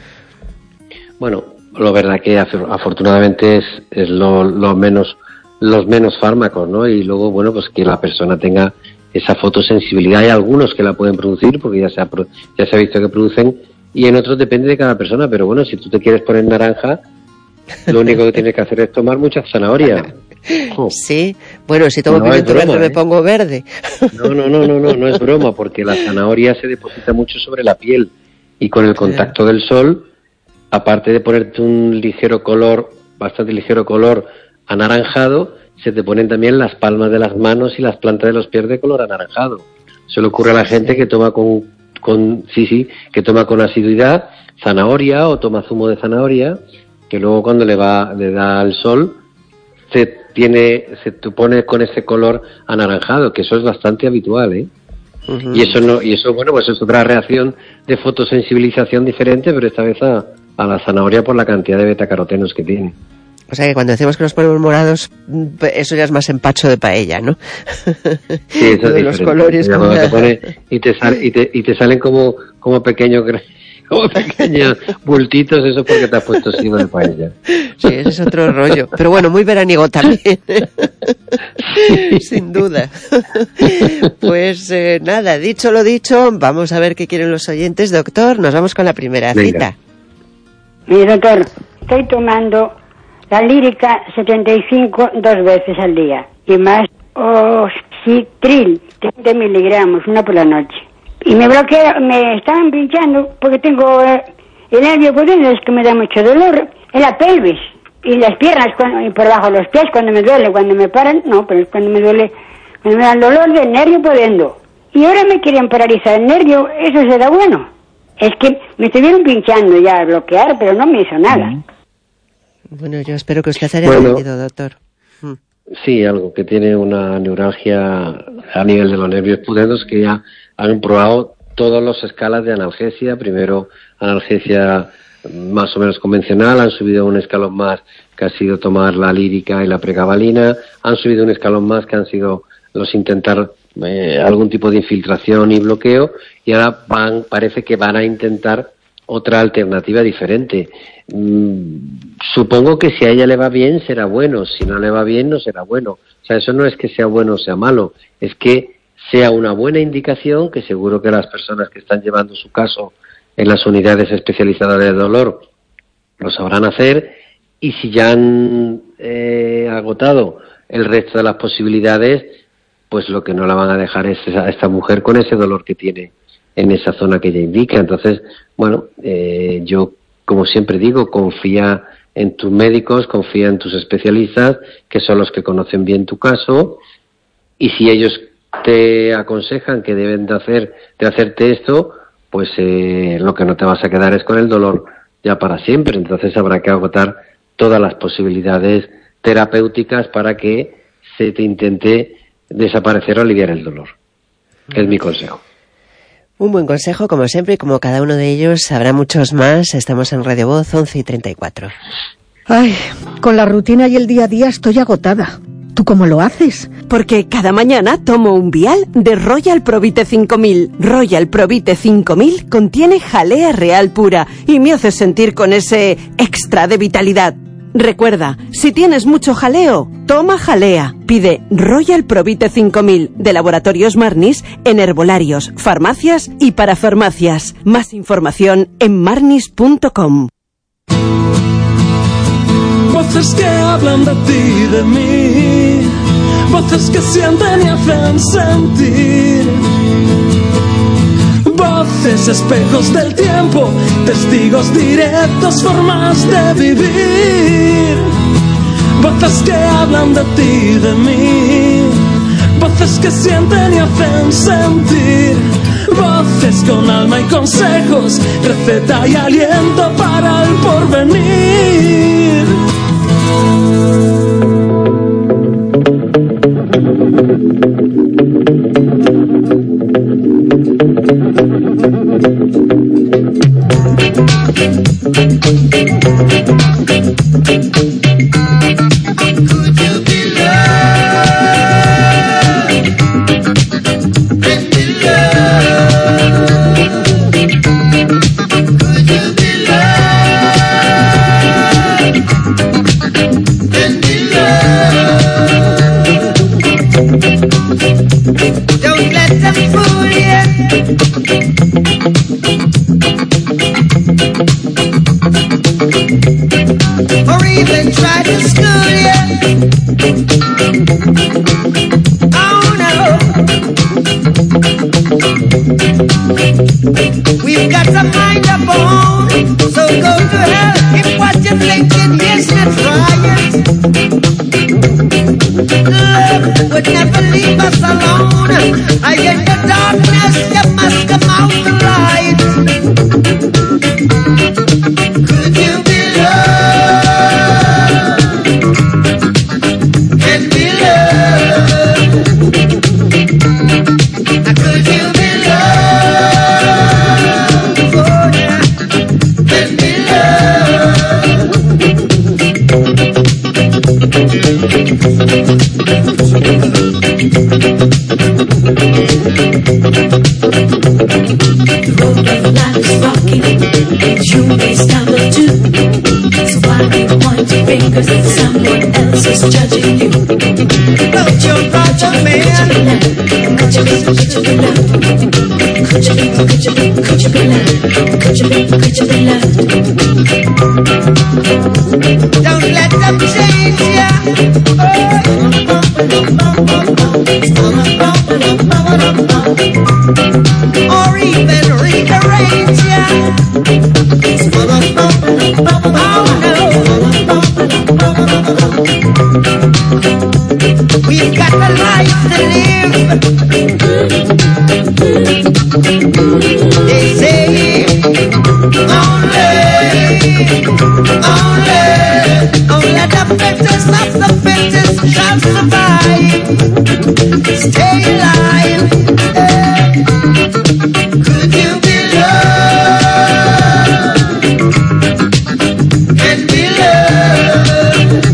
Bueno, lo verdad que afortunadamente es, es lo, lo menos, los menos fármacos, ¿no? Y luego, bueno, pues que la persona tenga esa fotosensibilidad. Hay algunos que la pueden producir porque ya se ha, ya se ha visto que producen, y en otros depende de cada persona, pero bueno, si tú te quieres poner naranja, lo único que tienes que hacer es tomar mucha zanahoria. Oh. Sí, bueno, si tomo no pimiento verde, ¿eh? Me pongo verde. No, no, no, no, no, no es broma, porque la zanahoria se deposita mucho sobre la piel y con el contacto del sol, aparte de ponerte un ligero color, bastante ligero color anaranjado, se te ponen también las palmas de las manos y las plantas de los pies de color anaranjado. Se le ocurre a la gente que toma con, con sí, sí, que toma con asiduidad zanahoria o toma zumo de zanahoria, que luego cuando le va, le da al sol, se tiene, se te pone con ese color anaranjado, que eso es bastante habitual, ¿eh? Uh-huh. Y eso no, y eso, bueno, pues es otra reacción de fotosensibilización diferente, pero esta vez a, a la zanahoria por la cantidad de betacarotenos que tiene. O sea que cuando decimos que nos ponemos morados, eso ya es más empacho de paella, ¿no? Sí, eso es los colores. Como te pone, y, te sal, y, te, y te salen como, como pequeños como pequeños bultitos, eso porque te has puesto signo de paella. Sí, ese es otro rollo. Pero bueno, muy veraniego también. Sin duda. Pues eh, nada, dicho lo dicho, vamos a ver qué quieren los oyentes. Doctor, nos vamos con la primera Venga. cita. Mire, doctor, estoy tomando la lírica setenta y cinco dos veces al día y más oxitril, treinta miligramos, una por la noche. Y me bloquea, me estaban pinchando porque tengo eh, el nervio por dentro, es que me da mucho dolor en la pelvis y las piernas cuando, y por debajo de los pies cuando me duele, cuando me paran, no, pero es cuando me duele, cuando me da el dolor del nervio por dentro. Y ahora me quieren paralizar el nervio, ¿eso será bueno? Es que me estuvieron pinchando ya a bloquear, pero no me hizo nada. Mm. Bueno, yo espero que usted haya bueno, entendido, doctor. Hmm. Sí, algo que tiene una neuralgia a nivel de los nervios pudendos, que ya han probado todas las escalas de analgesia. Primero, analgesia más o menos convencional, han subido un escalón más, que ha sido tomar la lírica y la pregabalina, han subido un escalón más, que han sido los intentar eh, algún tipo de infiltración y bloqueo, y ahora van, parece que van a intentar otra alternativa diferente. Mm, supongo que si a ella le va bien será bueno, si no le va bien no será bueno. O sea, eso no es que sea bueno o sea malo, es que sea una buena indicación, que seguro que las personas que están llevando su caso en las unidades especializadas de dolor lo sabrán hacer, y si ya han eh, agotado el resto de las posibilidades, pues lo que no la van a dejar es a esta mujer con ese dolor que tiene en esa zona que ella indica. Entonces, bueno, eh, yo, como siempre digo, confía en tus médicos, confía en tus especialistas, que son los que conocen bien tu caso, y si ellos te aconsejan que deben de hacer de hacerte esto, pues eh, lo que no te vas a quedar es con el dolor ya para siempre. Entonces habrá que agotar todas las posibilidades terapéuticas para que se te intente desaparecer o aliviar el dolor. Es mi consejo. Un buen consejo, como siempre, y como cada uno de ellos habrá muchos más. Estamos en Radio Voz once y treinta y cuatro. Ay, con la rutina y el día a día estoy agotada. ¿Tú cómo lo haces? Porque cada mañana tomo un vial de Royal Provite cinco mil. Royal Provite cinco mil contiene jalea real pura y me hace sentir con ese extra de vitalidad. Recuerda, si tienes mucho jaleo, toma jalea. Pide Royal Provite cinco mil de Laboratorios Marnis en herbolarios, farmacias y parafarmacias. Más información en marnis punto com. Voces que hablan de ti y de mí, voces que sienten y hacen sentir, voces, espejos del tiempo, testigos directos, formas de vivir, voces que hablan de ti y de mí, voces que sienten y hacen sentir, voces con alma y consejos, receta y aliento para el porvenir. We've got a mind of our own, so go to hell if what you're thinking is not right. Love would never leave us alone. I in the darkness, you must come out the light. Could you be loved and be loved? Could you be The road of life is rocky, and you may stumble too. So why be pointing fingers at someone else who's judging you? Don't you Roger man? Could you be, could you be loved? Could you be, could you be, could you be loved? Could you be, could you be loved? Don't let them change ya. Or even rearrange ya. Oh no. We've got a life to live. They say only, only, only the fittest of the fittest shall survive. Stay alive. Could you be loved and be loved?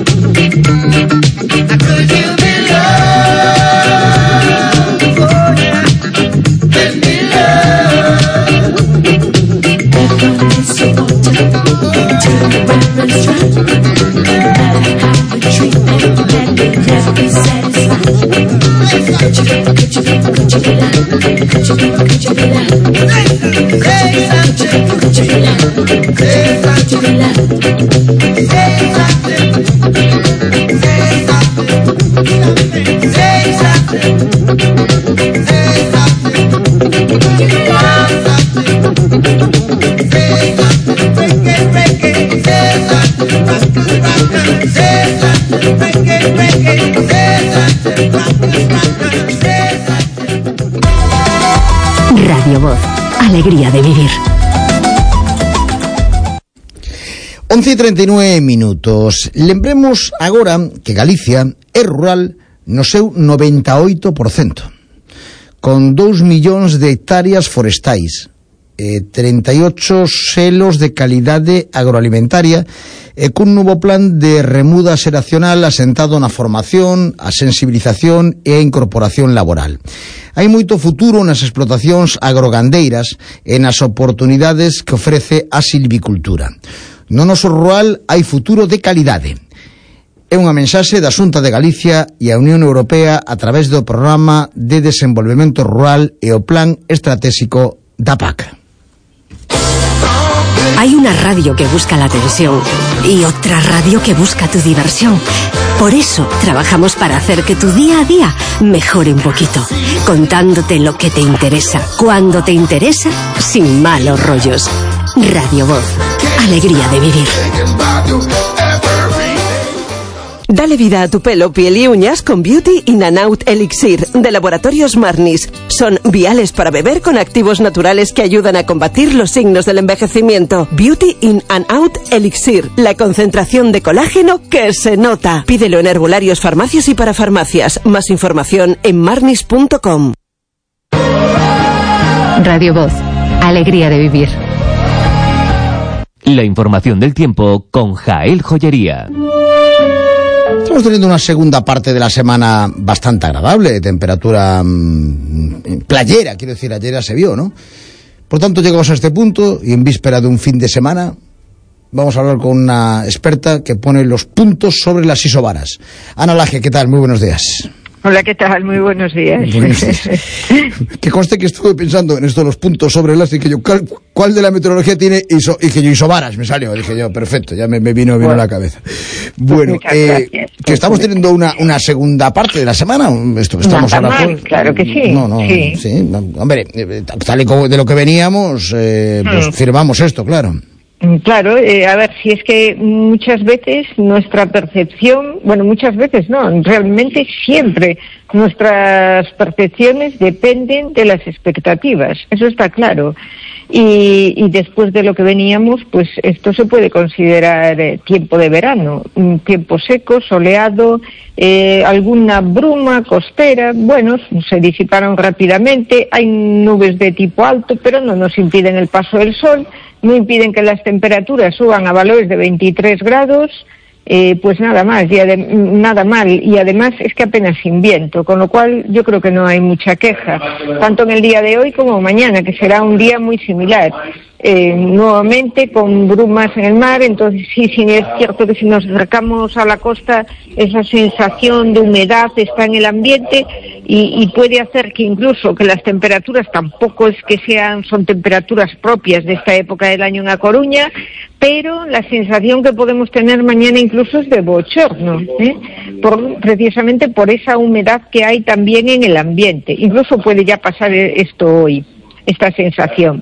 Could you be loved, oh yeah, and be loved? Everyone is so wanted till the weather's dry. No matter how we treat them, then we'll never be satisfied. Could you be, could you be, could you be loved? Could you be, could you be loved? Say something. Could you be loved? Say Could you be loved? Say something. Say something. Say something. Say something. Radio Voz, alegría de vivir. once e treinta e nove minutos. Lembremos agora que Galicia é rural no seu noventa e oito por cento, con dous millóns de hectáreas forestais, eh, trinta e ocho selos de calidade agroalimentaria e cun novo plan de remuda xeracional asentado na formación, a sensibilización e a incorporación laboral. Hai moito futuro nas explotacións agrogandeiras e nas oportunidades que ofrece a silvicultura. No noso rural hai futuro de calidade. É unha mensaxe da Xunta de Galicia e a Unión Europea a través do Programa de Desenvolvemento Rural e o Plan Estratégico da P A C. Hay una radio que busca la atención y otra radio que busca tu diversión. Por eso trabajamos para hacer que tu día a día mejore un poquito, contándote lo que te interesa, cuando te interesa, sin malos rollos. Radio Voz, alegría de vivir. Dale vida a tu pelo, piel y uñas con Beauty in and Out Elixir de Laboratorios Marnis. Son viales para beber con activos naturales que ayudan a combatir los signos del envejecimiento. Beauty in and Out Elixir, la concentración de colágeno que se nota. Pídelo en herbolarios, farmacias y para farmacias. Más información en marnis punto com. Radio Voz, alegría de vivir. La información del tiempo con Jael Joyería. Estamos teniendo una segunda parte de la semana bastante agradable, de temperatura mmm, playera, quiero decir, ayer ya se vio, ¿no? Por tanto, llegamos a este punto y en víspera de un fin de semana vamos a hablar con una experta que pone los puntos sobre las isobaras. Ana Laje, ¿qué tal? Muy buenos días. Hola, ¿qué tal? Muy buenos días. Buenos días. Que conste que estuve pensando en esto de los puntos sobre las y que yo, ¿cuál, cuál de la meteorología tiene iso, y que yo isobaras? Me salió, dije yo, perfecto, ya me, me vino, vino bueno, a la cabeza. Bueno, pues eh, que estamos teniendo una, una segunda parte de la semana. Esto, estamos Nada ahora mal, por, claro que sí. No, no, sí. sí hombre, tal y como de lo que veníamos, eh, pues hmm. firmamos esto, claro. Claro, eh, a ver, si es que muchas veces nuestra percepción, bueno, muchas veces no, realmente siempre nuestras percepciones dependen de las expectativas, eso está claro. Y, y después de lo que veníamos, pues esto se puede considerar eh, tiempo de verano, un tiempo seco, soleado, eh, alguna bruma costera, bueno, se disiparon rápidamente, hay nubes de tipo alto, pero no nos impiden el paso del sol, no impiden que las temperaturas suban a valores de veintitrés grados, eh, pues nada más, y ade- nada mal, y además es que apenas sin viento, con lo cual yo creo que no hay mucha queja, tanto en el día de hoy como mañana, que será un día muy similar. Eh, nuevamente con brumas en el mar, entonces sí, sí es cierto que si nos acercamos a la costa esa sensación de humedad está en el ambiente y, y puede hacer que incluso que las temperaturas tampoco es que sean, son temperaturas propias de esta época del año en A Coruña, pero la sensación que podemos tener mañana incluso es de bochorno, ¿eh? por, precisamente por esa humedad que hay también en el ambiente, incluso puede ya pasar esto hoy, esta sensación.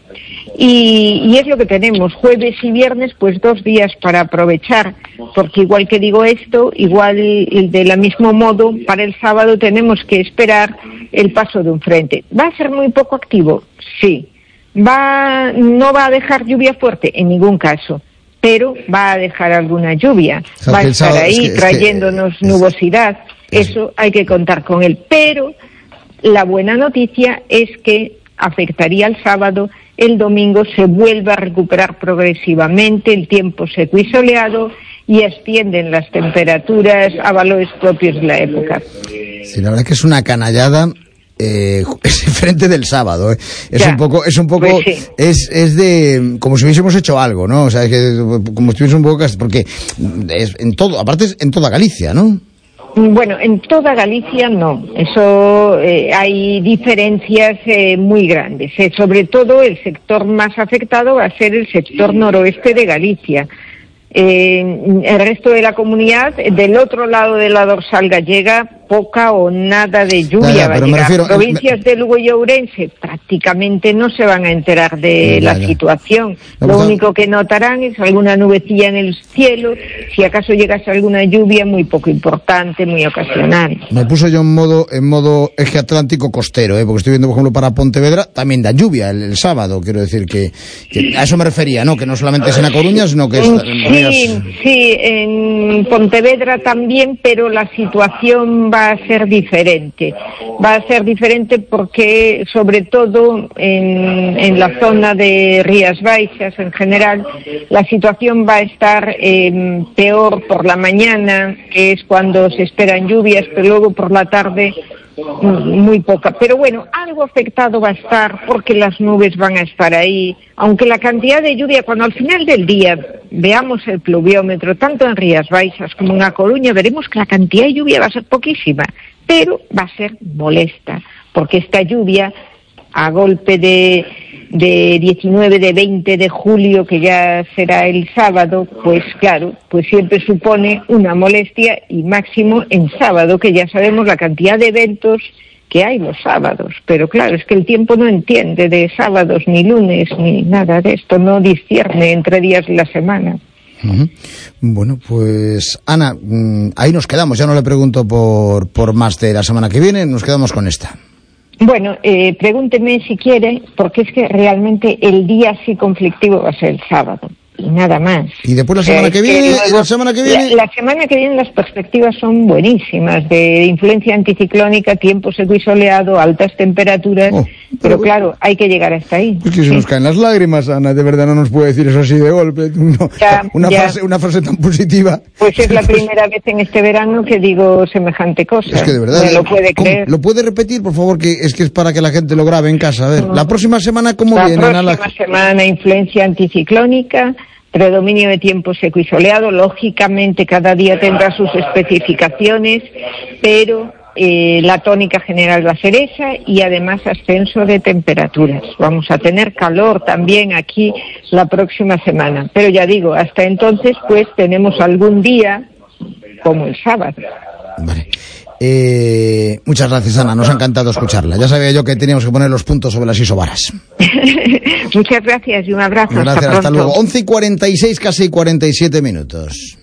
Y, y es lo que tenemos, jueves y viernes, pues dos días para aprovechar, porque igual que digo esto, igual de la mismo modo, para el sábado tenemos que esperar el paso de un frente. ¿Va a ser muy poco activo? Sí. ¿Va, no va a dejar lluvia fuerte? En ningún caso. Pero va a dejar alguna lluvia. O sea, va a estar sábado, ahí es que, trayéndonos es que, nubosidad. Es, Eso hay que contar con él. Pero la buena noticia es que afectaría al sábado. El domingo se vuelve a recuperar progresivamente el tiempo seco y soleado y ascienden las temperaturas a valores propios de la época. Sí, la verdad es que es una canallada. Eh, es frente del sábado, ¿eh? es ya, un poco, es un poco, pues sí. es, es de, como si hubiésemos hecho algo, ¿no? O sea, es que, como si hubiésemos un poco, porque es en todo, aparte es en toda Galicia, ¿no? Bueno, en toda Galicia no, eso eh, hay diferencias eh, muy grandes, eh, sobre todo el sector más afectado va a ser el sector noroeste de Galicia. Eh, el resto de la comunidad, del otro lado de la dorsal gallega, poca o nada de lluvia Ya, ya, va a pero me llegar. refiero- Provincias de Lugo y Ourense prácticamente no se van a enterar de Ya, la ya. situación. No, Lo pues, único que notarán es alguna nubecilla en el cielo, si acaso llegase alguna lluvia muy poco importante, muy ocasional. Me puse yo en modo en modo eje atlántico costero, ¿eh? Porque estoy viendo, por ejemplo, para Pontevedra, también da lluvia el, el sábado. Quiero decir que, que a eso me refería, ¿no? Que no solamente es en A Coruña, sino que es... Sí, sí, en Pontevedra también, pero la situación va a ser diferente. Va a ser diferente porque, sobre todo, en, en la zona de Rías Baixas, en general, la situación va a estar eh, peor por la mañana, que es cuando se esperan lluvias, pero luego por la tarde muy poca. Pero bueno, algo afectado va a estar porque las nubes van a estar ahí, aunque la cantidad de lluvia, cuando al final del día veamos el pluviómetro, tanto en Rías Baixas como en A Coruña, veremos que la cantidad de lluvia va a ser poquísima, pero va a ser molesta, porque esta lluvia, a golpe de de diecinueve, de veinte de julio, que ya será el sábado, pues claro, pues siempre supone una molestia, y máximo en sábado, que ya sabemos la cantidad de eventos que hay los sábados. Pero claro, es que el tiempo no entiende de sábados, ni lunes, ni nada de esto, no discierne entre días de la semana. Uh-huh. Bueno, pues Ana, mmm, ahí nos quedamos. Ya no le pregunto por, por más de la semana que viene, nos quedamos con esta. Bueno, eh, pregúnteme si quiere, porque es que realmente el día así conflictivo va a ser el sábado, y nada más. Y después la semana Eh, que viene, eh, luego, la semana que viene... La, la semana que viene las perspectivas son buenísimas, de influencia anticiclónica, tiempo seco y soleado, altas temperaturas, Oh, pero claro, hay que llegar hasta ahí. Es que se nos caen las lágrimas, Ana, de verdad no nos puede decir eso así de golpe. No, Ya, una, ya. Frase, una frase tan positiva. Pues es la primera vez en este verano que digo semejante cosa. Es que de verdad... ¿Me lo puede ¿cómo? creer? ¿Lo puede repetir, por favor? Que es que es para que la gente lo grabe en casa. A ver, la próxima semana, ¿cómo La viene, Ana? próxima semana, influencia anticiclónica, predominio de tiempo seco y soleado. Lógicamente, cada día tendrá sus especificaciones, pero eh, la tónica general va a ser esa, y además ascenso de temperaturas. Vamos a tener calor también aquí la próxima semana. Pero ya digo, hasta entonces, pues tenemos algún día como el sábado. Vale. Eh, muchas gracias, Ana, nos ha encantado escucharla. Ya sabía yo que teníamos que poner los puntos sobre las isobaras. Muchas gracias y un abrazo. Gracias, hasta, hasta pronto. luego. once y cuarenta y seis, casi cuarenta y siete minutos.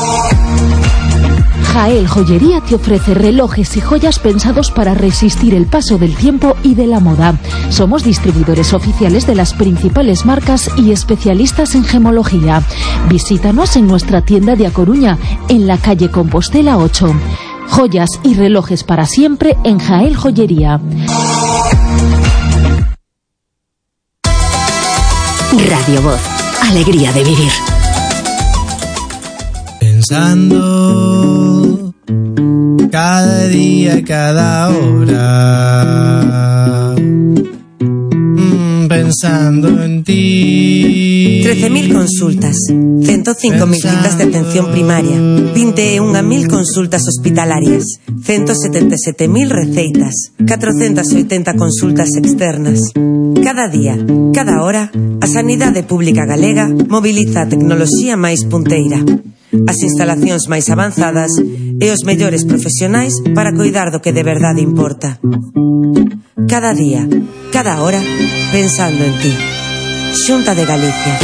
Jael Joyería te ofrece relojes y joyas pensados para resistir el paso del tiempo y de la moda. Somos distribuidores oficiales de las principales marcas y especialistas en gemología. Visítanos en nuestra tienda de A Coruña, en la calle Compostela ocho. Joyas y relojes para siempre en Jael Joyería. Radio Voz. Alegría de vivir. Pensando cada día, cada hora, mm, pensando en ti. trece mil consultas, ciento cinco mil citas de atención primaria, vinte e unha mil consultas hospitalarias, ciento setenta e sete mil receitas, catrocentas oitenta consultas externas. Cada día, cada hora, a Sanidade Pública Galega mobiliza a tecnoloxía máis punteira, as instalacións máis avanzadas e os mellores profesionais para coidar do que de verdade importa. Cada día, cada hora, pensando en ti. Xunta de Galicia.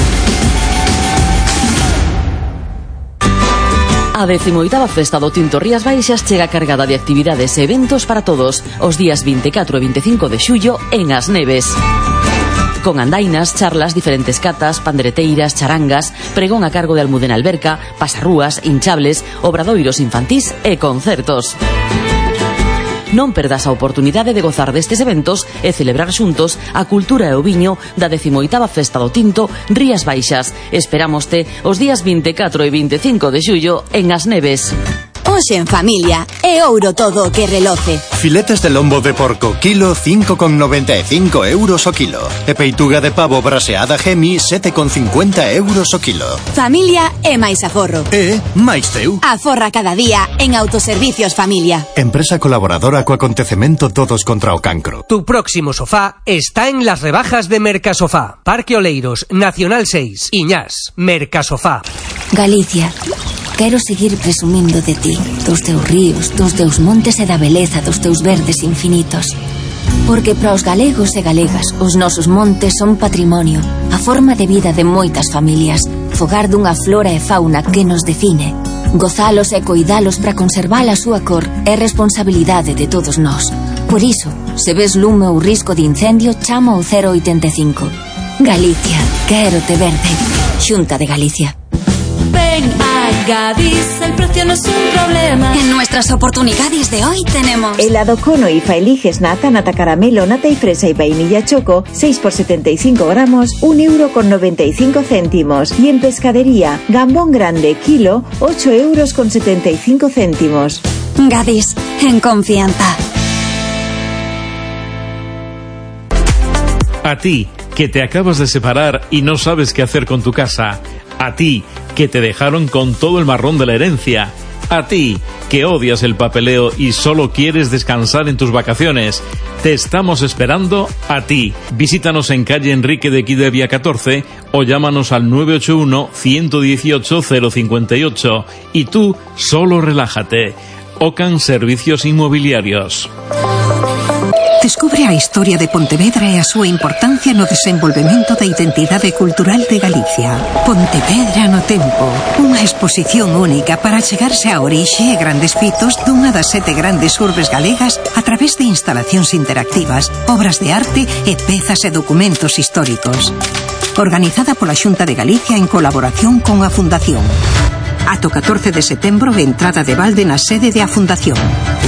A decimoitava Festa do Tinto Rías Baixas chega cargada de actividades e eventos para todos os días vinte e catro e vinte e cinco de xullo en As Neves. Con andainas, charlas, diferentes catas, pandereteiras, charangas, pregón a cargo de Almudena Alberca, pasarrúas, hinchables, obradoiros infantís e concertos. Non perdas a oportunidade de gozar destes eventos e celebrar xuntos a cultura e o viño da decimoitava Festa do Tinto Rías Baixas. Esperámoste os días vinte e catro e vinte e cinco de xullo en As Neves. Hoxe en familia é ouro todo o que reloce. Filetes de lombo de porco kilo cinco con noventa e cinco euros o kilo. E peituga de pavo braseada Gemi sete con cincuenta euros o kilo. Familia é máis aforro. E máis teu. Aforra cada día en Autoservicios Familia. Empresa colaboradora co acontecemento Todos contra o Cancro. Tu próximo sofá está en las rebajas de Mercasofá. Parque Oleiros, Nacional seis, Iñás, Mercasofá. Galicia. quero seguir presumindo de ti, dos teus ríos, dos teus montes e da beleza dos teus verdes infinitos. Porque para os galegos e galegas, os nosos montes son patrimonio, a forma de vida de moitas familias, fogar dunha flora e fauna que nos define. Gozalos e coidalos para conservar a súa cor é responsabilidade de todos nós. Por iso, se ves lume ou risco de incendio, chama ao cero oitenta e cinco. Galicia, quero te verde. Xunta de Galicia. Ven a Gadis, el precio no es un problema. En nuestras oportunidades de hoy tenemos helado cono y faeliges nata, nata caramelo, nata y fresa y vainilla choco, seis por setenta y cinco gramos, un euro con noventa y cinco céntimos. Y en pescadería, gambón grande, kilo, ocho euros con setenta y cinco céntimos. Gadis, en confianza. A ti, que te acabas de separar y no sabes qué hacer con tu casa. A ti, que te dejaron con todo el marrón de la herencia. A ti, que odias el papeleo y solo quieres descansar en tus vacaciones. Te estamos esperando a ti. Visítanos en calle Enrique de Quidevia catorce o llámanos al nueve ocho uno, uno uno ocho, cero cinco ocho. Y tú, solo relájate. Ocan Servicios Inmobiliarios. Descubre a historia de Pontevedra e a súa importancia no desenvolvemento da identidade cultural de Galicia. Pontevedra no tempo, unha exposición única para chegarse á orixe e grandes fitos dunha das sete grandes urbes galegas a través de instalacións interactivas, obras de arte e pezas e documentos históricos. Organizada pola Xunta de Galicia en colaboración con a Fundación. Ato catorce de setembro, entrada de balde na sede de a Fundación.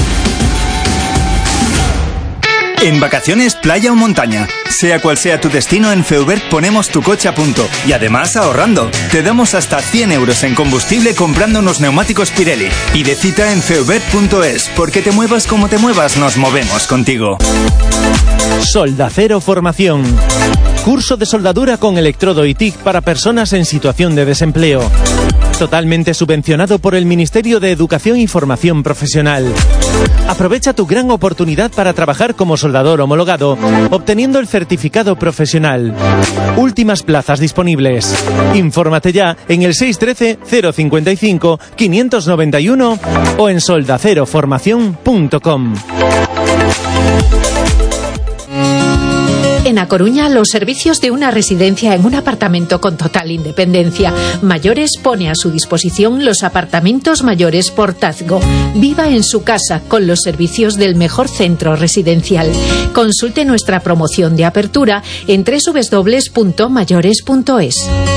En vacaciones, playa o montaña. Sea cual sea tu destino, en Feubert ponemos tu coche a punto. Y además ahorrando. Te damos hasta cien euros en combustible comprando unos neumáticos Pirelli. Pide cita en feubert punto es. Porque te muevas como te muevas, nos movemos contigo. Soldacero Formación. Curso de soldadura con electrodo y T I C para personas en situación de desempleo. Totalmente subvencionado por el Ministerio de Educación y Formación Profesional. Aprovecha tu gran oportunidad para trabajar como soldador homologado, obteniendo el certificado profesional. Últimas plazas disponibles. Infórmate ya en el seis uno tres, cero cinco cinco, cinco nueve uno o en soldacero formación punto com. En A Coruña, los servicios de una residencia en un apartamento con total independencia. Mayores pone a su disposición los apartamentos mayores Portazgo. Viva en su casa con los servicios del mejor centro residencial. Consulte nuestra promoción de apertura en doble u doble u doble u punto mayores punto es.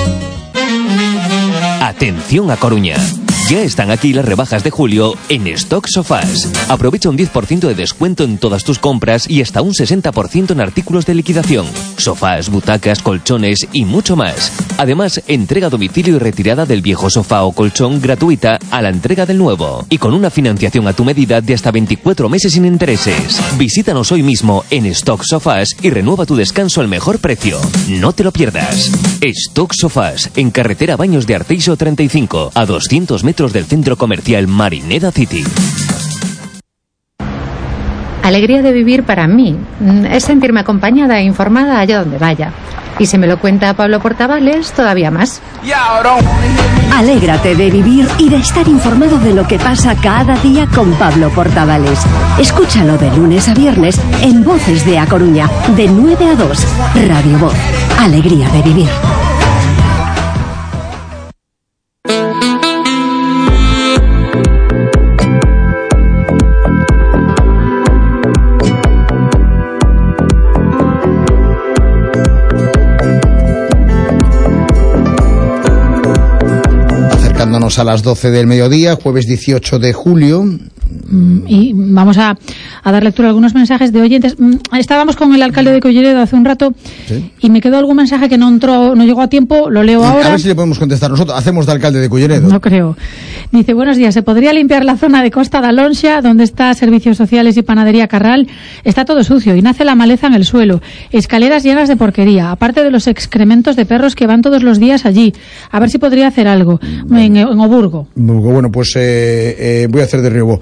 Atención a Coruña. Ya están aquí las rebajas de julio en Stock Sofás. Aprovecha un diez por ciento de descuento en todas tus compras y hasta un sesenta por ciento en artículos de liquidación. Sofás, butacas, colchones y mucho más. Además, entrega a domicilio y retirada del viejo sofá o colchón gratuita a la entrega del nuevo. Y con una financiación a tu medida de hasta veinticuatro meses sin intereses. Visítanos hoy mismo en Stock Sofás y renueva tu descanso al mejor precio. No te lo pierdas. Stock Sofás, en carretera Baños de Arteixo treinta y cinco, a doscientos metros del centro comercial Marineda City. Alegría de vivir para mí es sentirme acompañada e informada allá donde vaya. Y si me lo cuenta Pablo Portavales, todavía más. Alégrate de vivir y de estar informado de lo que pasa cada día con Pablo Portavales. Escúchalo de lunes a viernes en Voces de A Coruña, de nueve a dos. Radio Voz. Alegría de vivir. A las doce del mediodía, jueves dieciocho de julio. Y vamos a, a dar lectura a algunos mensajes de oyentes. Estábamos con el alcalde de Colleredo hace un rato, ¿sí? Y me quedó algún mensaje que no entró, no llegó a tiempo, lo leo ahora. A ver si le podemos contestar nosotros. Hacemos de alcalde de Colleredo. No creo. Dice, buenos días, ¿se podría limpiar la zona de Costa da Lonxa, donde está Servicios Sociales y Panadería Carral? Está todo sucio y nace la maleza en el suelo. Escaleras llenas de porquería, aparte de los excrementos de perros que van todos los días allí. A ver si podría hacer algo. En, en Oburgo. Bueno, pues eh, eh, voy a hacer de riego. A ver.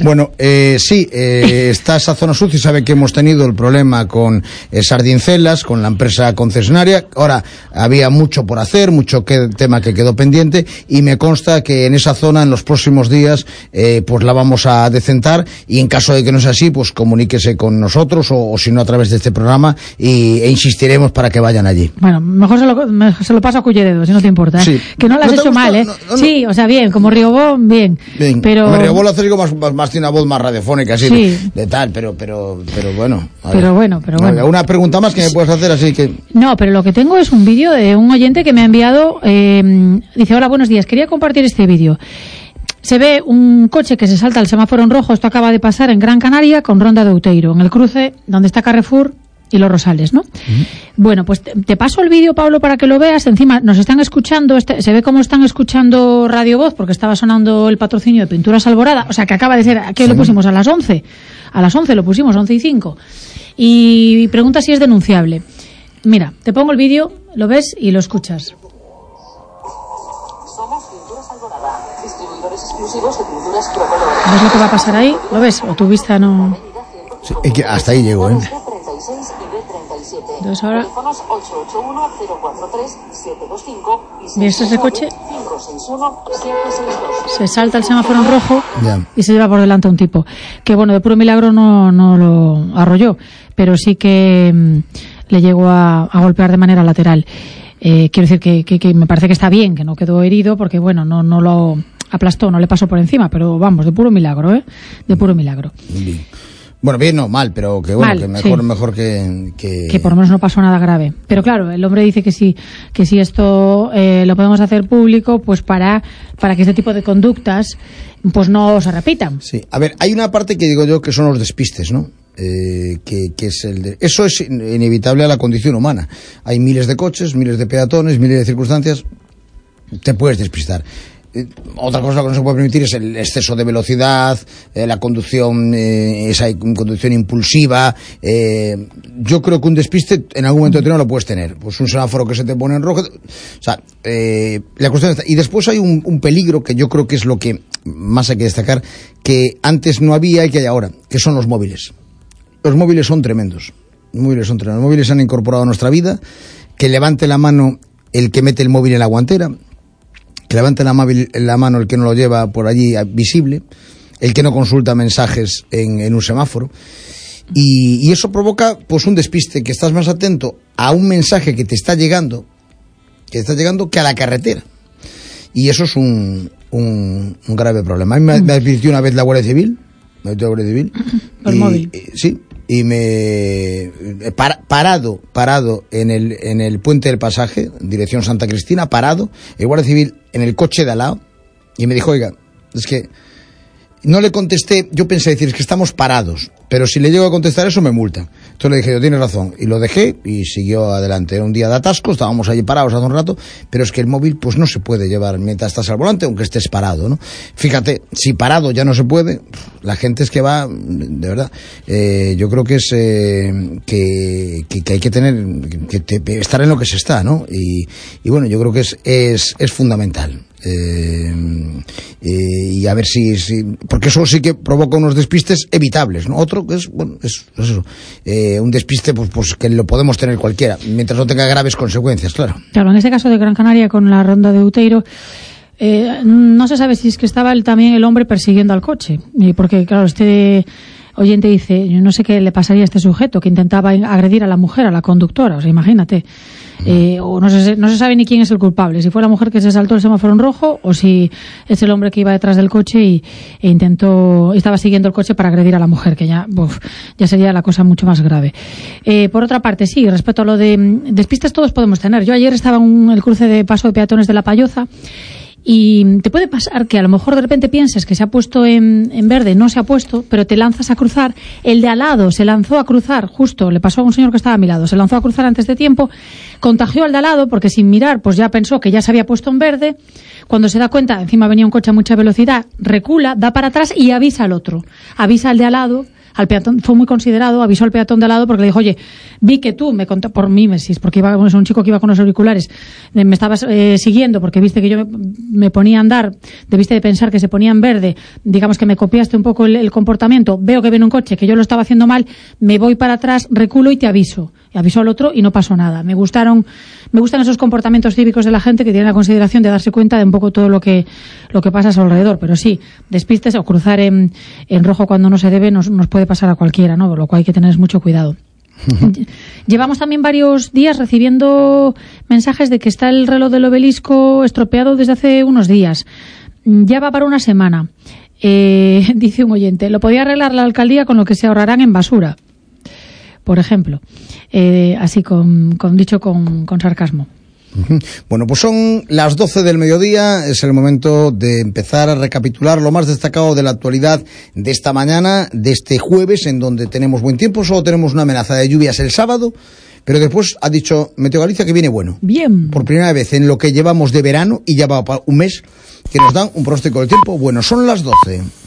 Bueno, eh, sí, eh, está esa zona sucia y sabe que hemos tenido el problema con eh, Sardincelas, con la empresa concesionaria. Ahora, había mucho por hacer, mucho que, tema que quedó pendiente, y me consta que en esa zona en los próximos días eh, pues la vamos a decentar, y en caso de que no sea así, pues comuníquese con nosotros o, o si no a través de este programa, y, e insistiremos para que vayan allí. Bueno, mejor se lo, me, se lo paso a Culleredo, si no te importa. ¿eh? Sí. Que no lo has ¿No te hecho gusta? mal, ¿eh? No, no, no. Sí, o sea, bien, como Riobó, bien. Bien. Pero... Riobó lo hace algo más, más, más, tiene una voz más radiofónica, así, Sí. de, de tal, pero, pero, pero bueno. a Pero ver. bueno, pero bueno. Una pregunta más que me puedes hacer, así que... No, pero lo que tengo es un vídeo de un oyente que me ha enviado, eh, dice, hola, buenos días, quería compartir este vídeo. Se ve un coche que se salta el semáforo en rojo, esto acaba de pasar en Gran Canaria con Ronda de Outeiro, en el cruce donde está Carrefour y Los Rosales, ¿no? Uh-huh. Bueno, pues te, te paso el vídeo, Pablo, para que lo veas. Encima nos están escuchando, este, se ve cómo están escuchando Radio Voz, porque estaba sonando el patrocinio de Pinturas Alborada, o sea que acaba de ser, aquí sí. Lo pusimos a las once, a las once lo pusimos, once y cinco, y pregunta si es denunciable. Mira, te pongo el vídeo, lo ves y lo escuchas. Somos Pinturas Alborada, distribuidores exclusivos de pinturas Procolor. ¿Ves lo que va a pasar ahí? ¿Lo ves? ¿O tu vista no...? Sí, es que hasta ahí llego, ¿eh? Entonces ahora... ¿Ves ese coche? Se salta el semáforo en rojo ya. Y se lleva por delante a un tipo. Que bueno, de puro milagro no, no lo arrolló, pero sí que mmm, le llegó a, a golpear de manera lateral. Eh, quiero decir que, que, que me parece que está bien, que no quedó herido, porque bueno, no, no lo aplastó, no le pasó por encima, pero vamos, de puro milagro, ¿eh? De puro milagro. Bien. Bueno, bien, no, mal, pero que bueno, mal, que mejor, sí. mejor que, que... Que por lo menos no pasó nada grave. Pero claro, el hombre dice que sí, que si esto eh, lo podemos hacer público, pues para, para que este tipo de conductas pues no se repitan. Sí, a ver, hay una parte que digo yo que son los despistes, ¿no? Eh, que, que es el de... Eso es inevitable a la condición humana. Hay miles de coches, miles de peatones, miles de circunstancias, te puedes despistar. Eh, otra cosa que no se puede permitir es el exceso de velocidad, eh, la conducción, eh, esa conducción impulsiva. Eh, yo creo que un despiste en algún momento determinado lo puedes tener. Pues un semáforo que se te pone en rojo. O sea, eh, la cuestión está. Y después hay un, un peligro que yo creo que es lo que más hay que destacar, que antes no había y que hay ahora, que son los móviles. Los móviles son tremendos. Los móviles son tremendos. Los móviles se han incorporado a nuestra vida. Que levante la mano el que mete el móvil en la guantera. Que levante la, móvil, la mano el que no lo lleva por allí visible, el que no consulta mensajes en, en un semáforo, y, y eso provoca pues un despiste, que estás más atento a un mensaje que te está llegando, que te está llegando que a la carretera, y eso es un, un, un grave problema. A mí me, me advirtió una vez la Guardia Civil, me advirtió la Guardia Civil, por y, móvil. Y, sí. Y me par, parado, parado en el en el puente del pasaje, dirección Santa Cristina, parado, el guardia civil en el coche de al lado, y me dijo, oiga, es que no le contesté, yo pensé decir, es que estamos parados, pero si le llego a contestar eso me multan. Entonces le dije, yo tienes razón, y lo dejé y siguió adelante. Era un día de atasco, estábamos allí parados hace un rato, pero es que el móvil pues no se puede llevar mientras estás al volante, aunque estés parado, ¿no? Fíjate, si parado ya no se puede, la gente es que va, de verdad, eh, yo creo que es eh, que, que, que hay que tener, que te, estar en lo que se está, ¿no? Y, y bueno, yo creo que es, es, es fundamental. Eh, eh, y a ver si, si porque eso sí que provoca unos despistes evitables, ¿no? Otro que es, bueno, es, es eso, eh, un despiste pues, pues que lo podemos tener cualquiera, mientras no tenga graves consecuencias, claro. Claro, en este caso de Gran Canaria con la Ronda de Outeiro, eh, no se sabe si es que estaba el, también el hombre persiguiendo al coche, porque claro, este oyente dice, yo no sé qué le pasaría a este sujeto que intentaba agredir a la mujer, a la conductora, o sea, imagínate. Eh, o no se, no se sabe ni quién es el culpable, si fue la mujer que se saltó el semáforo en rojo o si es el hombre que iba detrás del coche y e intentó, estaba siguiendo el coche para agredir a la mujer, que ya, uf, ya sería la cosa mucho más grave. Eh, por otra parte, sí, respecto a lo de despistes todos podemos tener. Yo ayer estaba en el cruce de paso de peatones de La Payoza. Y te puede pasar que a lo mejor de repente pienses que se ha puesto en, en verde, no se ha puesto, pero te lanzas a cruzar. El de al lado se lanzó a cruzar, justo, le pasó a un señor que estaba a mi lado, se lanzó a cruzar antes de tiempo, contagió al de al lado porque sin mirar pues ya pensó que ya se había puesto en verde. Cuando se da cuenta, encima venía un coche a mucha velocidad, recula, da para atrás y avisa al otro. Avisa al de al lado al peatón, fue muy considerado, avisó al peatón de al lado porque le dijo, oye, vi que tú me contó por mímesis, porque iba es un chico que iba con los auriculares, eh, me estabas eh, siguiendo porque viste que yo me, me ponía a andar, debiste de pensar que se ponía en verde, digamos que me copiaste un poco el, el comportamiento, veo que viene un coche, que yo lo estaba haciendo mal, me voy para atrás, reculo y te aviso. Y avisó al otro y no pasó nada. Me gustaron, me gustan esos comportamientos cívicos de la gente que tiene la consideración de darse cuenta de un poco todo lo que, lo que pasa a su alrededor. Pero sí, despistes o cruzar en, en rojo cuando no se debe nos, nos puede pasar a cualquiera, ¿no? Por lo cual hay que tener mucho cuidado. Llevamos también varios días recibiendo mensajes de que está el reloj del Obelisco estropeado desde hace unos días. Ya va para una semana. Eh, dice un oyente, lo podía arreglar la alcaldía con lo que se ahorrarán en basura, por ejemplo, eh, así con, con dicho con, con sarcasmo. Bueno, pues son las doce del mediodía, es el momento de empezar a recapitular lo más destacado de la actualidad de esta mañana, de este jueves, en donde tenemos buen tiempo, solo tenemos una amenaza de lluvias el sábado, pero después ha dicho Meteo Galicia que viene bueno. Bien. Por primera vez en lo que llevamos de verano, y ya va para un mes, que nos dan un pronóstico del tiempo. Bueno, son las doce.